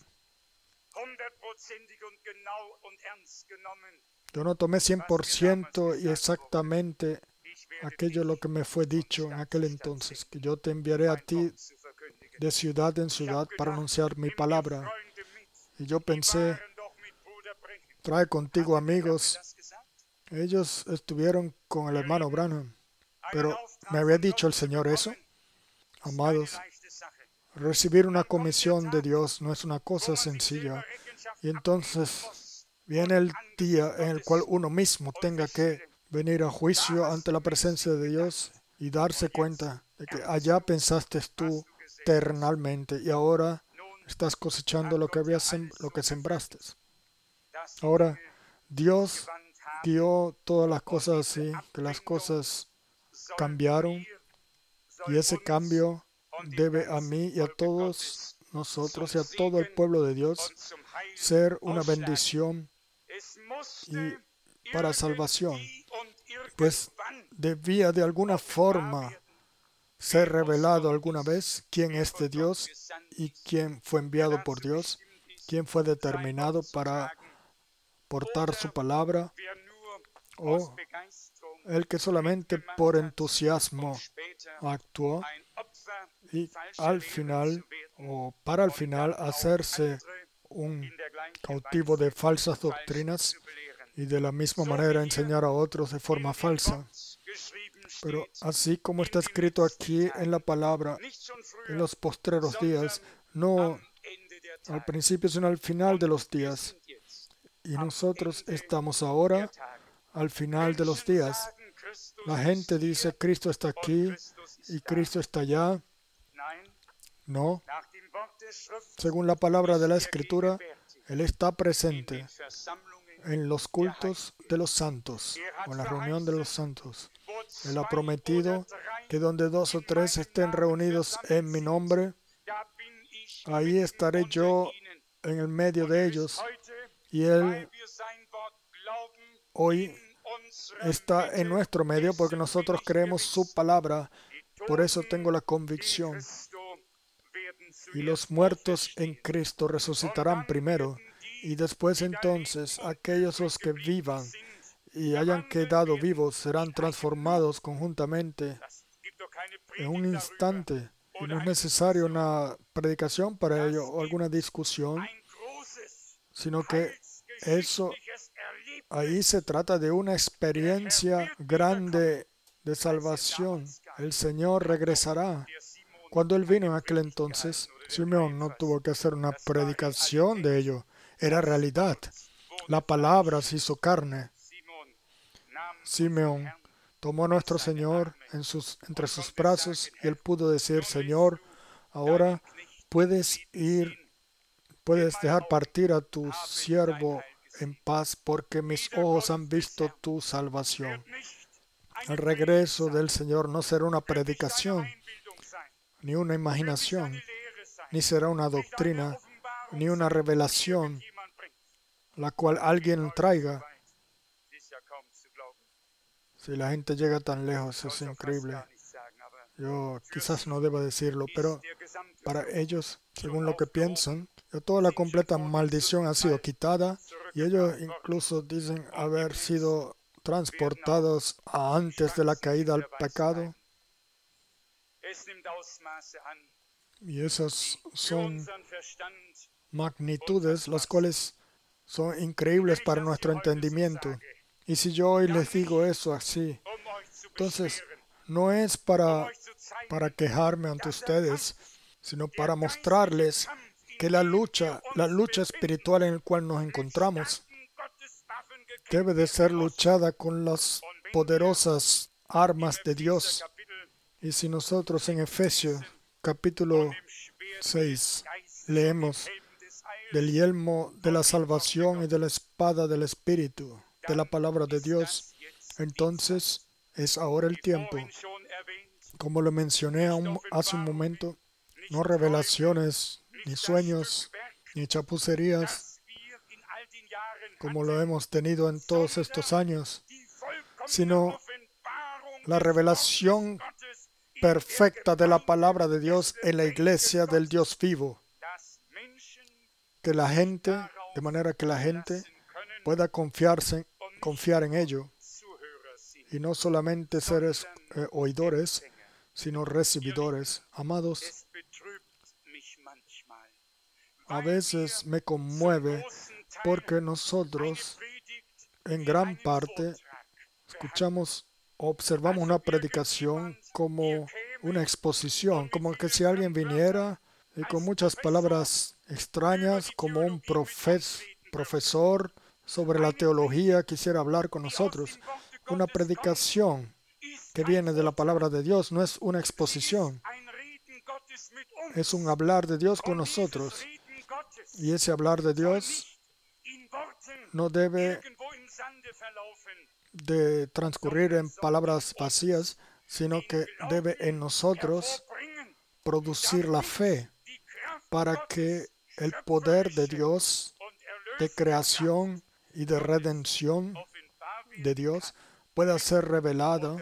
Yo no tomé 100% y exactamente aquello lo que me fue dicho en aquel entonces, que yo te enviaré a ti de ciudad en ciudad para anunciar mi palabra. Y yo pensé: trae contigo amigos. Ellos estuvieron con el hermano Branham. Pero ¿me había dicho el Señor eso? Amados, recibir una comisión de Dios no es una cosa sencilla. Y entonces viene el día en el cual uno mismo tenga que venir a juicio ante la presencia de Dios y darse cuenta de que allá pensaste tú terrenalmente y ahora estás cosechando lo que sembraste. Ahora, Dios dio todas las cosas así, que las cosas cambiaron, y ese cambio debe a mí y a todos nosotros y a todo el pueblo de Dios ser una bendición y para salvación, pues debía de alguna forma ser revelado alguna vez quién es de Dios y quién fue enviado por Dios, quién fue determinado para portar su palabra, o el que solamente por entusiasmo actuó y al final o para al final hacerse un cautivo de falsas doctrinas y de la misma manera enseñar a otros de forma falsa. Pero así como está escrito aquí en la palabra, en los postreros días, no al principio, sino al final de los días. Y nosotros estamos ahora al final de los días. La gente dice, Cristo está aquí y Cristo está allá. No. Según la palabra de la Escritura, Él está presente en los cultos de los santos, o en la reunión de los santos. Él ha prometido que donde 2 o 3 estén reunidos en mi nombre, ahí estaré yo en el medio de ellos. Y Él hoy está en nuestro medio porque nosotros creemos su palabra. Por eso tengo la convicción. Y los muertos en Cristo resucitarán primero. Y después entonces aquellos los que vivan y hayan quedado vivos serán transformados conjuntamente en un instante. Y no es necesario una predicación para ello o alguna discusión, sino que eso, ahí se trata de una experiencia grande de salvación. El Señor regresará. Cuando Él vino en aquel entonces, Simeón no tuvo que hacer una predicación de ello. Era realidad. La palabra se hizo carne. Simeón tomó a nuestro Señor entre sus brazos y Él pudo decir, Señor, ahora puedes dejar partir a tu siervo en paz porque mis ojos han visto tu salvación. El regreso del Señor no será una predicación, ni una imaginación, ni será una doctrina, ni una revelación, la cual alguien traiga. Si la gente llega tan lejos, es increíble. Yo quizás no deba decirlo, pero para ellos, según lo que piensan, toda la completa maldición ha sido quitada y ellos incluso dicen haber sido transportados a antes de la caída al pecado. Y esas son magnitudes las cuales son increíbles para nuestro entendimiento. Y si yo hoy les digo eso así, entonces no es para quejarme ante ustedes, sino para mostrarles que la lucha espiritual en la cual nos encontramos debe de ser luchada con las poderosas armas de Dios. Y si nosotros en Efesios capítulo 6 leemos del yelmo de la salvación y de la espada del Espíritu, de la palabra de Dios, entonces es ahora el tiempo. Como lo mencioné hace un momento, no revelaciones, ni sueños, ni chapucerías, como lo hemos tenido en todos estos años, sino la revelación perfecta de la palabra de Dios en la iglesia del Dios vivo. Que la gente, de manera que la gente pueda confiar en ello y no solamente ser oidores, sino recibidores. Amados, a veces me conmueve porque nosotros en gran parte observamos una predicación como una exposición, como que si alguien viniera y con muchas palabras extrañas, como un profesor sobre la teología quisiera hablar con nosotros. Una predicación que viene de la palabra de Dios no es una exposición, es un hablar de Dios con nosotros. Y ese hablar de Dios no debe de transcurrir en palabras vacías, sino que debe en nosotros producir la fe para que el poder de Dios, de creación y de redención de Dios, pueda ser revelado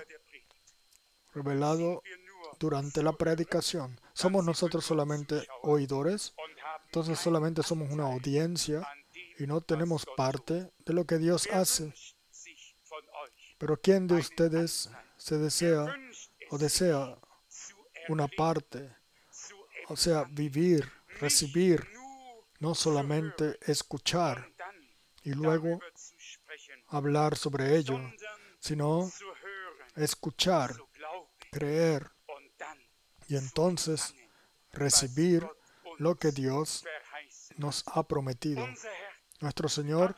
durante la predicación. ¿Somos nosotros solamente oidores? Entonces solamente somos una audiencia y no tenemos parte de lo que Dios hace. Pero ¿quién de ustedes desea una parte? O sea, vivir, recibir no solamente escuchar y luego hablar sobre ello, sino escuchar, creer y entonces recibir lo que Dios nos ha prometido. Nuestro Señor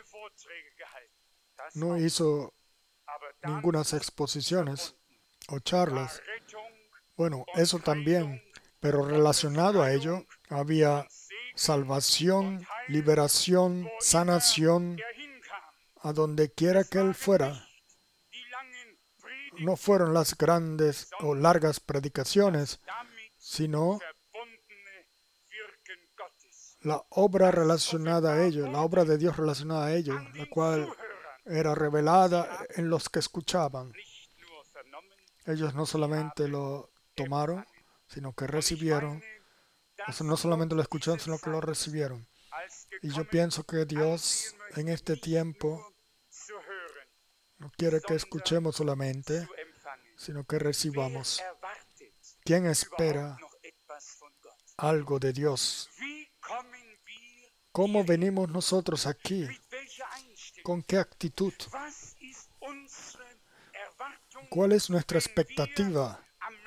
no hizo ninguna exposiciones o charlas. Bueno, eso también, pero relacionado a ello había salvación, liberación, sanación, a donde quiera que Él fuera. No fueron las grandes o largas predicaciones, sino la obra relacionada a ello, la obra de Dios relacionada a ello, la cual era revelada en los que escuchaban. Ellos no solamente lo tomaron, sino que recibieron. No solamente lo escucharon, sino que lo recibieron. Y yo pienso que Dios en este tiempo no quiere que escuchemos solamente, sino que recibamos. ¿Quién espera algo de Dios? ¿Cómo venimos nosotros aquí? ¿Con qué actitud? ¿Cuál es nuestra expectativa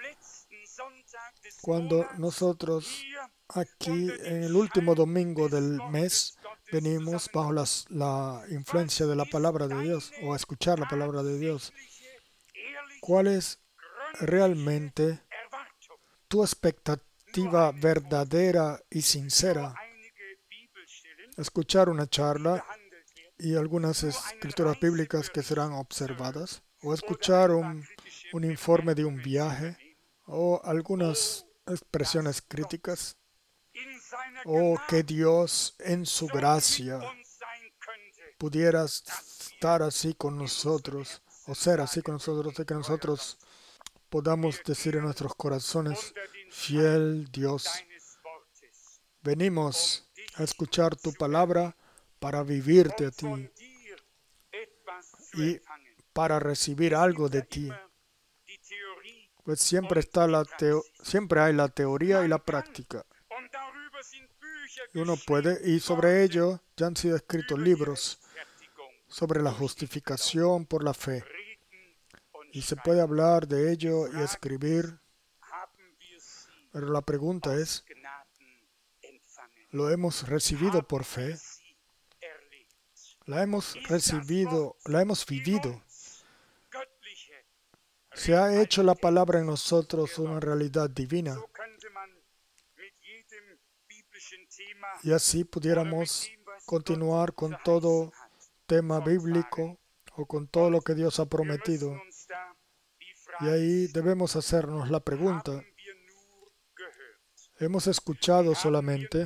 cuando nosotros aquí en el último domingo del mes venimos bajo la influencia de la palabra de Dios o a escuchar la palabra de Dios? ¿Cuál es realmente tu expectativa verdadera y sincera? Escuchar una charla y algunas escrituras bíblicas que serán observadas, o escuchar un informe de un viaje, o algunas expresiones críticas, o que Dios en su gracia pudiera estar así con nosotros, o ser así con nosotros, de que nosotros podamos decir en nuestros corazones: fiel Dios, venimos a escuchar tu palabra para vivirte a ti y para recibir algo de ti. Pues siempre hay la teoría y la práctica. Y uno puede, y sobre ello ya han sido escritos libros sobre la justificación por la fe. Y se puede hablar de ello y escribir. Pero la pregunta es, ¿lo hemos recibido por fe? ¿La hemos recibido, la hemos vivido? ¿Se ha hecho la palabra en nosotros una realidad divina? Y así pudiéramos continuar con todo tema bíblico o con todo lo que Dios ha prometido. Y ahí debemos hacernos la pregunta: ¿hemos escuchado solamente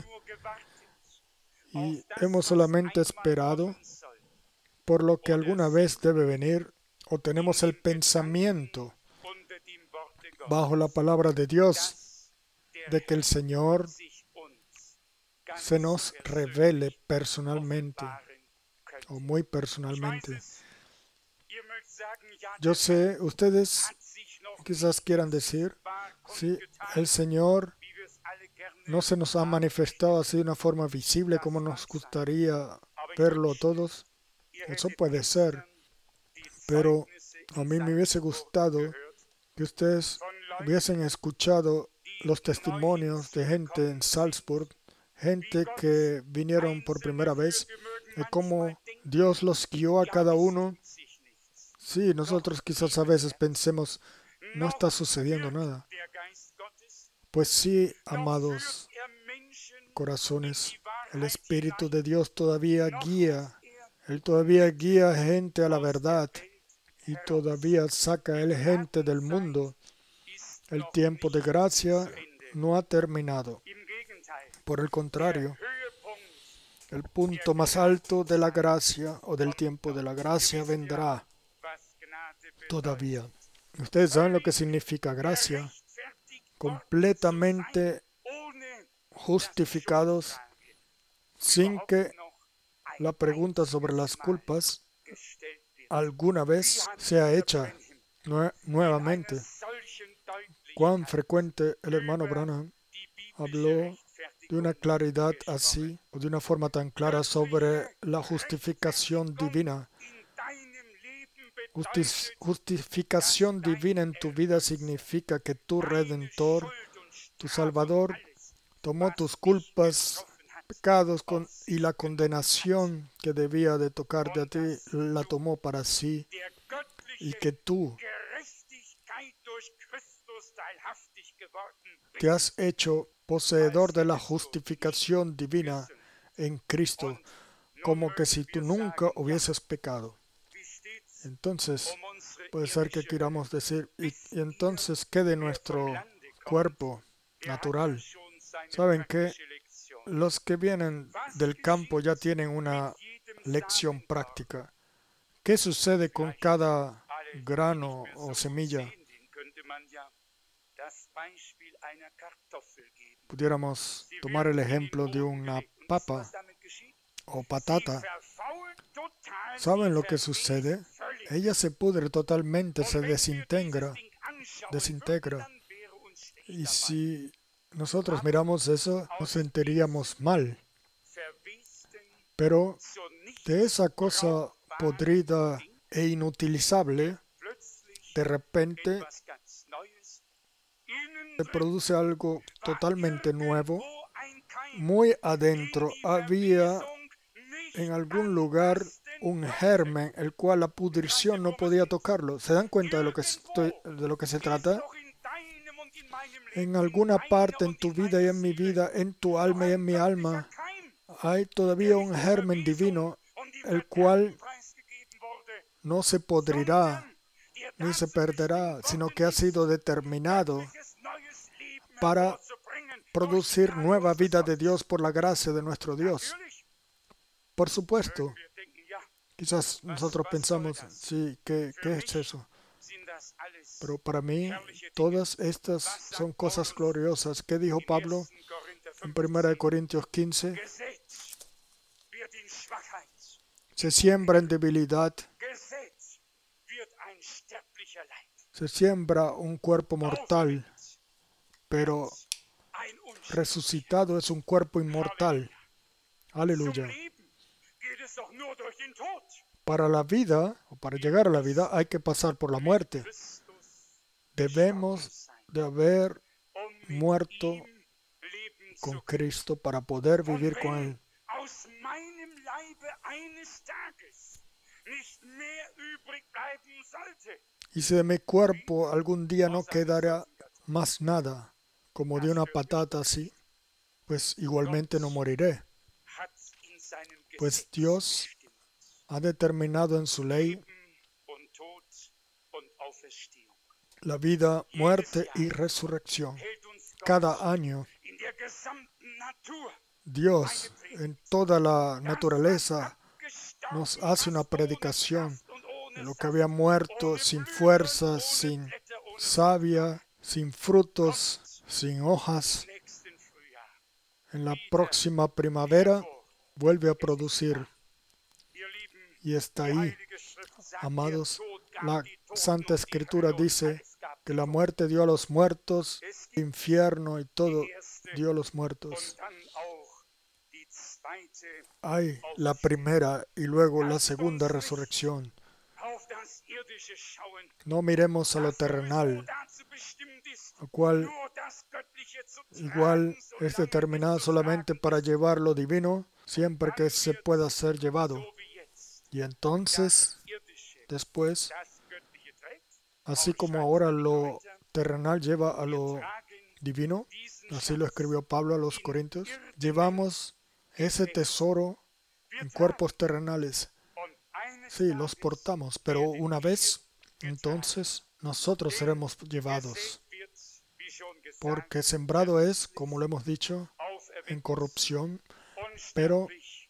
y hemos solamente esperado por lo que alguna vez debe venir, o tenemos el pensamiento bajo la palabra de Dios de que el Señor se nos revele personalmente o muy personalmente? Yo sé, ustedes quizás quieran decir, sí, el Señor no se nos ha manifestado así de una forma visible como nos gustaría verlo todos. Eso puede ser, pero a mí me hubiese gustado que ustedes hubiesen escuchado los testimonios de gente en Salzburg, gente que vinieron por primera vez, de cómo Dios los guió a cada uno. Sí, nosotros quizás a veces pensemos, no está sucediendo nada. Pues sí, amados corazones, el Espíritu de Dios todavía guía. Él todavía guía gente a la verdad y todavía saca a él gente del mundo. El tiempo de gracia no ha terminado. Por el contrario, el punto más alto de la gracia o del tiempo de la gracia vendrá todavía. Ustedes saben lo que significa gracia. Completamente justificados sin que la pregunta sobre las culpas alguna vez sea hecha nuevamente. Cuán frecuente el hermano Branham habló de una claridad así, o de una forma tan clara sobre la justificación divina. Justificación divina en tu vida significa que tu Redentor, tu Salvador, tomó tus culpas, pecados y la condenación que debía de tocarte a ti, la tomó para sí, y que tú te has hecho poseedor de la justificación divina en Cristo, como que si tú nunca hubieses pecado. Entonces, puede ser que queramos decir, y entonces, ¿qué de nuestro cuerpo natural? ¿Saben qué? Los que vienen del campo ya tienen una lección práctica. ¿Qué sucede con cada grano o semilla? Pudiéramos tomar el ejemplo de una papa o patata. ¿Saben lo que sucede? Ella se pudre totalmente, se desintegra. Y si nosotros miramos eso, nos sentiríamos mal. Pero de esa cosa podrida e inutilizable, de repente se produce algo totalmente nuevo. Muy adentro había en algún lugar un germen, el cual la pudrición no podía tocarlo. ¿Se dan cuenta de lo que se trata? En alguna parte en tu vida y en mi vida, en tu alma y en mi alma, hay todavía un germen divino, el cual no se podrirá ni se perderá, sino que ha sido determinado para producir nueva vida de Dios por la gracia de nuestro Dios. Por supuesto, quizás nosotros pensamos, sí, ¿qué es eso? Pero para mí, todas estas son cosas gloriosas. ¿Qué dijo Pablo en 1 Corintios 15? Se siembra en debilidad, se siembra un cuerpo mortal, pero resucitado es un cuerpo inmortal. Aleluya. Para la vida, o para llegar a la vida, hay que pasar por la muerte. Debemos de haber muerto con Cristo para poder vivir con Él. Y si de mi cuerpo algún día no quedará más nada, como de una patata así, pues igualmente no moriré. Pues Dios ha determinado en su ley la vida, muerte y resurrección. Cada año, Dios en toda la naturaleza nos hace una predicación de lo que había muerto sin fuerza, sin savia, sin frutos, sin hojas. En la próxima primavera vuelve a producir. Y está ahí, amados. La Santa Escritura dice que la muerte dio a los muertos, el infierno y todo dio a los muertos. Hay la primera y luego la segunda resurrección. No miremos a lo terrenal, lo cual igual es determinado solamente para llevar lo divino, siempre que se pueda ser llevado. Y entonces, después, así como ahora lo terrenal lleva a lo divino, así lo escribió Pablo a los Corintios, llevamos ese tesoro en cuerpos terrenales. Sí, los portamos, pero una vez, entonces, nosotros seremos llevados. Porque sembrado es, como lo hemos dicho, en corrupción, pero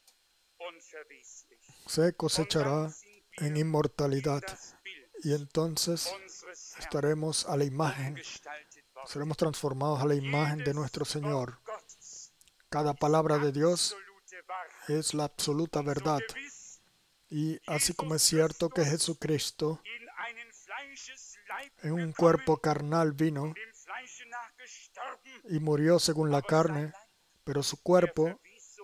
se cosechará en inmortalidad. Y entonces estaremos a la imagen, seremos transformados a la imagen de nuestro Señor. Cada palabra de Dios es la absoluta verdad. Y así como es cierto que Jesucristo en un cuerpo carnal vino y murió según la carne, pero su cuerpo,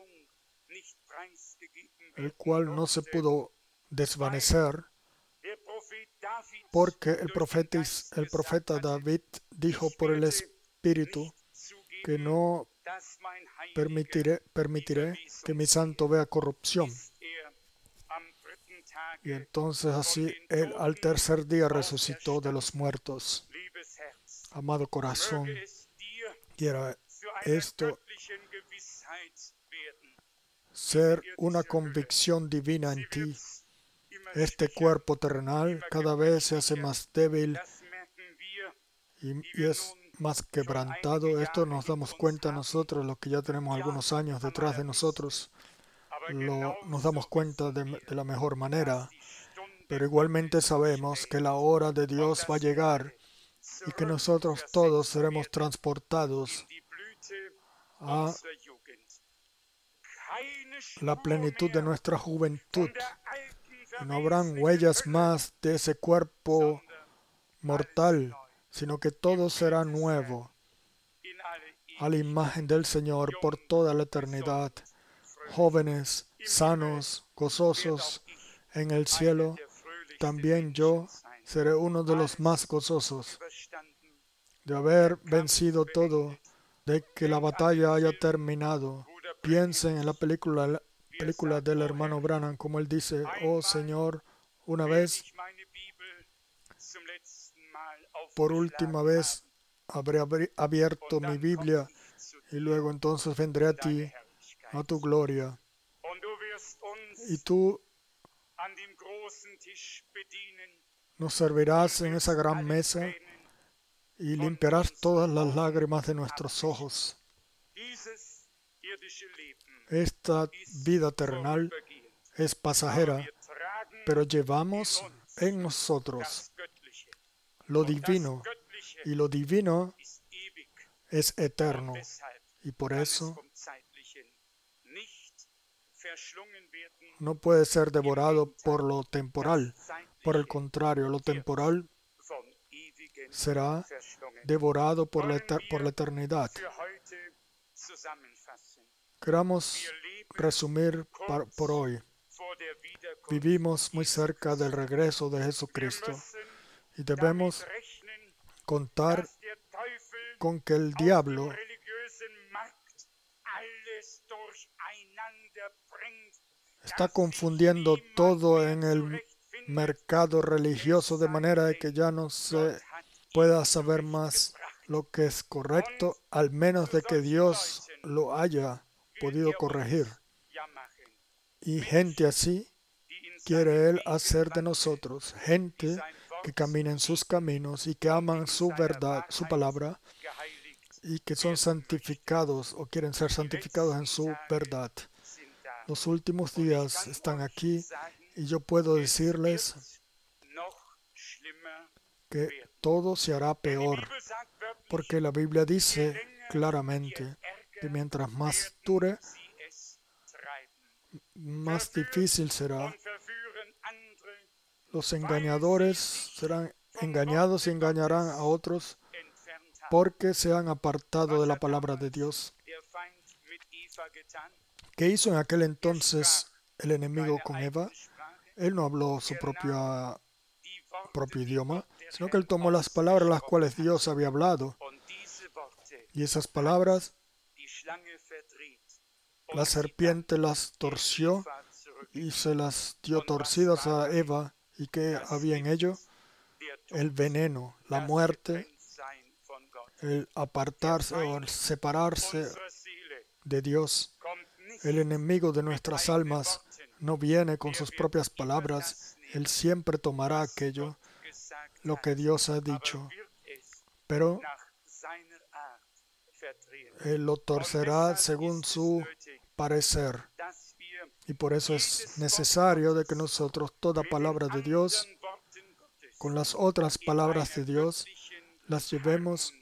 el cual no se pudo desvanecer, porque el profeta David dijo por el Espíritu que no permitiré que mi santo vea corrupción. Y entonces así él al tercer día resucitó de los muertos. Amado corazón, quiera esto ser una convicción divina en ti. Este cuerpo terrenal cada vez se hace más débil y es más quebrantado. Esto nos damos cuenta nosotros, los que ya tenemos algunos años detrás de nosotros, nos damos cuenta de la mejor manera. Pero igualmente sabemos que la hora de Dios va a llegar y que nosotros todos seremos transportados a la plenitud de nuestra juventud. Y no habrán huellas más de ese cuerpo mortal, sino que todo será nuevo, a la imagen del Señor por toda la eternidad. Jóvenes, sanos, gozosos en el cielo, también yo seré uno de los más gozosos de haber vencido todo, de que la batalla haya terminado. Piensen en la película del hermano Branham, como él dice: oh Señor, una vez, por última vez, habré abierto mi Biblia y luego entonces vendré a ti, a tu gloria. Y tú nos servirás en esa gran mesa y limpiarás todas las lágrimas de nuestros ojos. Esta vida terrenal es pasajera, pero llevamos en nosotros lo divino, y lo divino es eterno, y por eso no puede ser devorado por lo temporal. Por el contrario, lo temporal será devorado por la eternidad. Queramos resumir por hoy. Vivimos muy cerca del regreso de Jesucristo y debemos contar con que el diablo está confundiendo todo en el mercado religioso, de manera de que ya no se pueda saber más lo que es correcto, al menos de que Dios lo haya podido corregir. Y gente así quiere Él hacer de nosotros, gente que camina en sus caminos y que aman su verdad, su palabra, y que son santificados o quieren ser santificados en su verdad. Los últimos días están aquí y yo puedo decirles que todo se hará peor, porque la Biblia dice claramente que mientras más dure, más difícil será. Los engañadores serán engañados y engañarán a otros porque se han apartado de la palabra de Dios. ¿Qué hizo en aquel entonces el enemigo con Eva? Él no habló su propio idioma, sino que él tomó las palabras las cuales Dios había hablado. Y esas palabras, la serpiente las torció y se las dio torcidas a Eva. ¿Y qué había en ello? El veneno, la muerte, el apartarse o el separarse de Dios. El enemigo de nuestras almas no viene con sus propias palabras. Él siempre tomará aquello, lo que Dios ha dicho, pero Él lo torcerá según su parecer. Y por eso es necesario de que nosotros toda palabra de Dios, con las otras palabras de Dios, las llevemos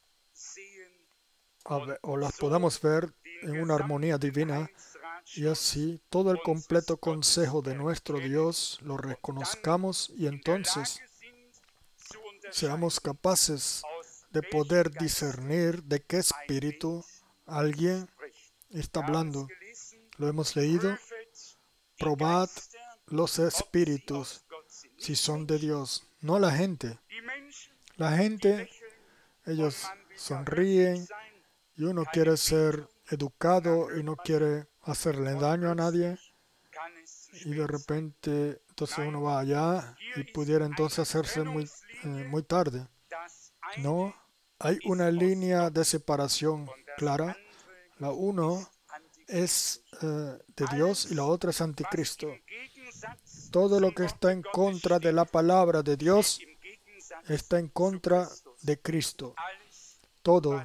o las podamos ver en una armonía divina, y así todo el completo consejo de nuestro Dios lo reconozcamos, y entonces seamos capaces de poder discernir de qué espíritu alguien está hablando. Lo hemos leído. Probad los espíritus si son de Dios, no la gente. La gente, ellos sonríen y uno quiere ser educado y no quiere hacerle daño a nadie. Y de repente, entonces uno va allá y pudiera entonces hacerse muy tarde. No, hay una línea de separación clara. La uno es de Dios y la otra es anticristo. Todo lo que está en contra de la palabra de Dios está en contra de Cristo. Todo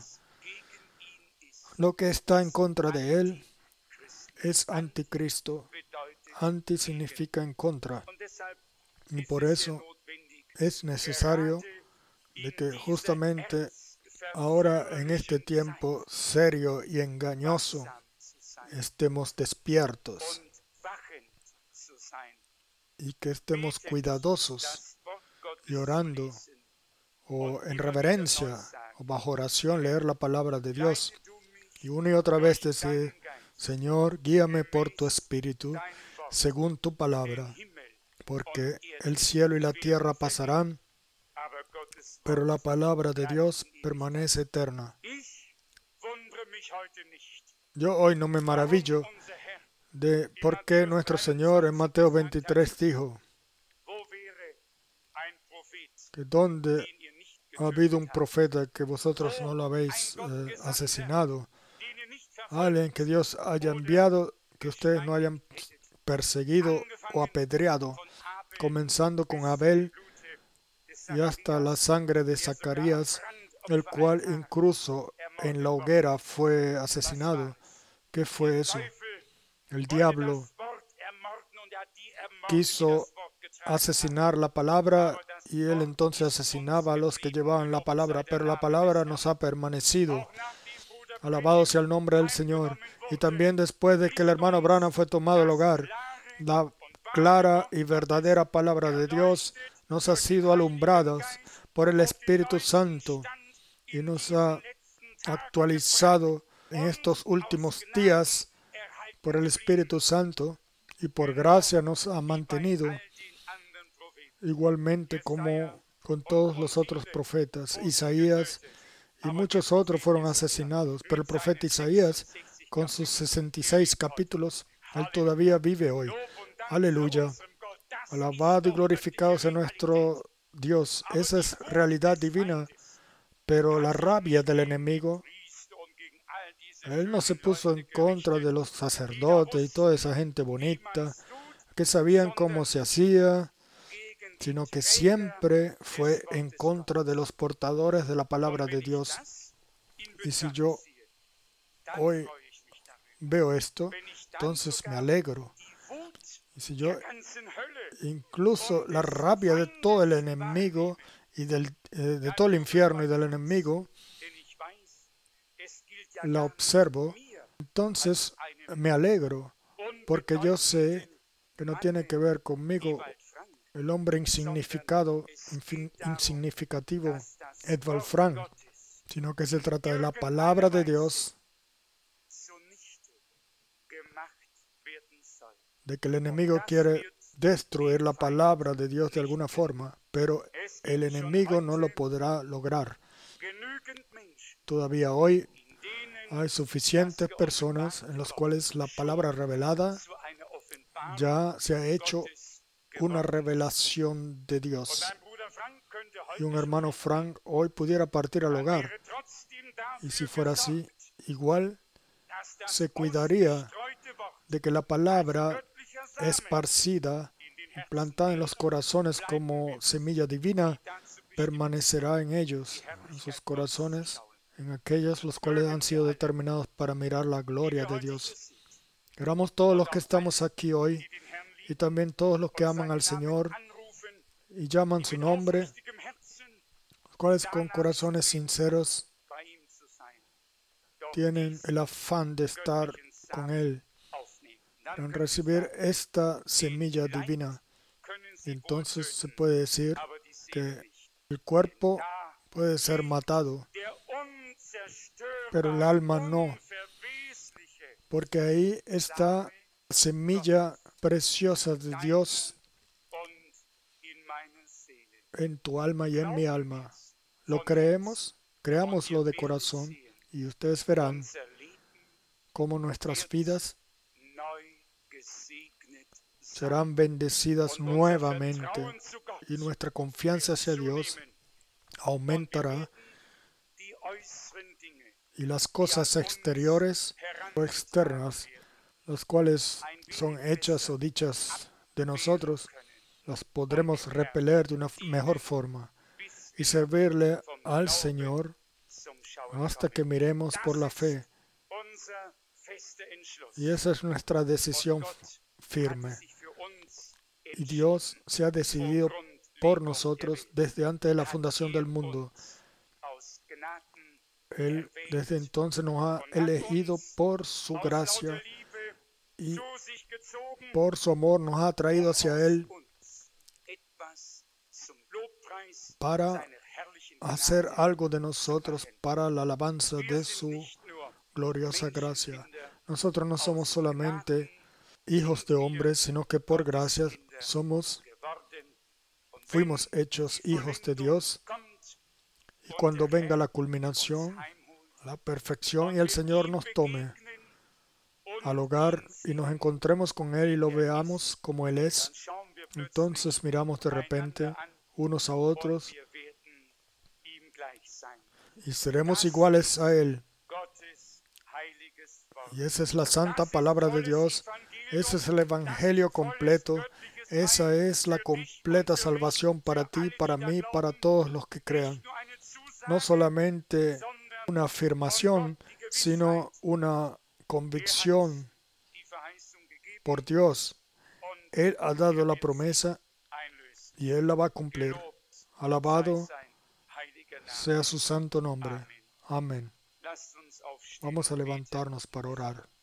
lo que está en contra de Él es anticristo. Anti significa en contra. Y por eso es necesario de que justamente ahora en este tiempo serio y engañoso estemos despiertos y que estemos cuidadosos y orando o en reverencia o bajo oración leer la palabra de Dios y una y otra vez decir: Señor, guíame por tu espíritu según tu palabra, porque el cielo y la tierra pasarán, pero la palabra de Dios permanece eterna. Yo hoy no me maravillo de por qué nuestro Señor en Mateo 23 dijo que donde ha habido un profeta que vosotros no lo habéis asesinado, alguien que Dios haya enviado, que ustedes no hayan perseguido o apedreado, comenzando con Abel y hasta la sangre de Zacarías, el cual incluso en la hoguera fue asesinado. ¿Qué fue eso? El diablo quiso asesinar la palabra y él entonces asesinaba a los que llevaban la palabra, pero la palabra nos ha permanecido. Alabado sea el nombre del Señor. Y también después de que el hermano Branham fue tomado el hogar, la clara y verdadera palabra de Dios nos ha sido alumbrada por el Espíritu Santo y nos ha actualizado en estos últimos días por el Espíritu Santo y por gracia nos ha mantenido igualmente como con todos los otros profetas. Isaías y muchos otros fueron asesinados, pero el profeta Isaías, con sus 66 capítulos, él todavía vive hoy. Aleluya. Alabado y glorificado sea nuestro Dios. Esa es realidad divina, pero la rabia del enemigo, él no se puso en contra de los sacerdotes y toda esa gente bonita que sabían cómo se hacía, sino que siempre fue en contra de los portadores de la palabra de Dios. Y si yo hoy veo esto, entonces me alegro. Y si yo incluso la rabia de todo el enemigo y de todo el infierno y del enemigo la observo, entonces me alegro, porque yo sé que no tiene que ver conmigo, el hombre insignificativo Edvald Frank, sino que se trata de la palabra de Dios, de que el enemigo quiere destruir la palabra de Dios de alguna forma, pero el enemigo no lo podrá lograr. Todavía hoy hay suficientes personas en las cuales la palabra revelada ya se ha hecho una revelación de Dios. Y un hermano Frank hoy pudiera partir al hogar. Y si fuera así, igual se cuidaría de que la palabra esparcida y plantada en los corazones como semilla divina permanecerá en ellos, en sus corazones, en aquellos los cuales han sido determinados para mirar la gloria de Dios. Queramos todos los que estamos aquí hoy y también todos los que aman al Señor y llaman su nombre, los cuales con corazones sinceros tienen el afán de estar con Él, en recibir esta semilla divina. Y entonces se puede decir que el cuerpo puede ser matado, pero el alma no. porque ahí está la semilla preciosa de Dios en tu alma y en mi alma. ¿Lo creemos? Creámoslo de corazón y ustedes verán cómo nuestras vidas serán bendecidas nuevamente y nuestra confianza hacia Dios aumentará y las cosas exteriores o externas, las cuales son hechas o dichas de nosotros, las podremos repeler de una mejor forma y servirle al Señor hasta que miremos por la fe. Y esa es nuestra decisión firme. Y Dios se ha decidido por nosotros desde antes de la fundación del mundo. Él desde entonces nos ha elegido por su gracia y por su amor nos ha atraído hacia Él para hacer algo de nosotros para la alabanza de su gloriosa gracia. Nosotros no somos solamente hijos de hombres, sino que por gracia fuimos hechos hijos de Dios. Y cuando venga la culminación, la perfección y el Señor nos tome al hogar y nos encontremos con Él y lo veamos como Él es, entonces miramos de repente unos a otros y seremos iguales a Él. Y esa es la santa palabra de Dios. Ese es el Evangelio completo. Esa es la completa salvación para ti, para mí, para todos los que crean. No solamente una afirmación, sino una convicción por Dios. Él ha dado la promesa y Él la va a cumplir. Alabado sea su santo nombre. Amén. Vamos a levantarnos para orar.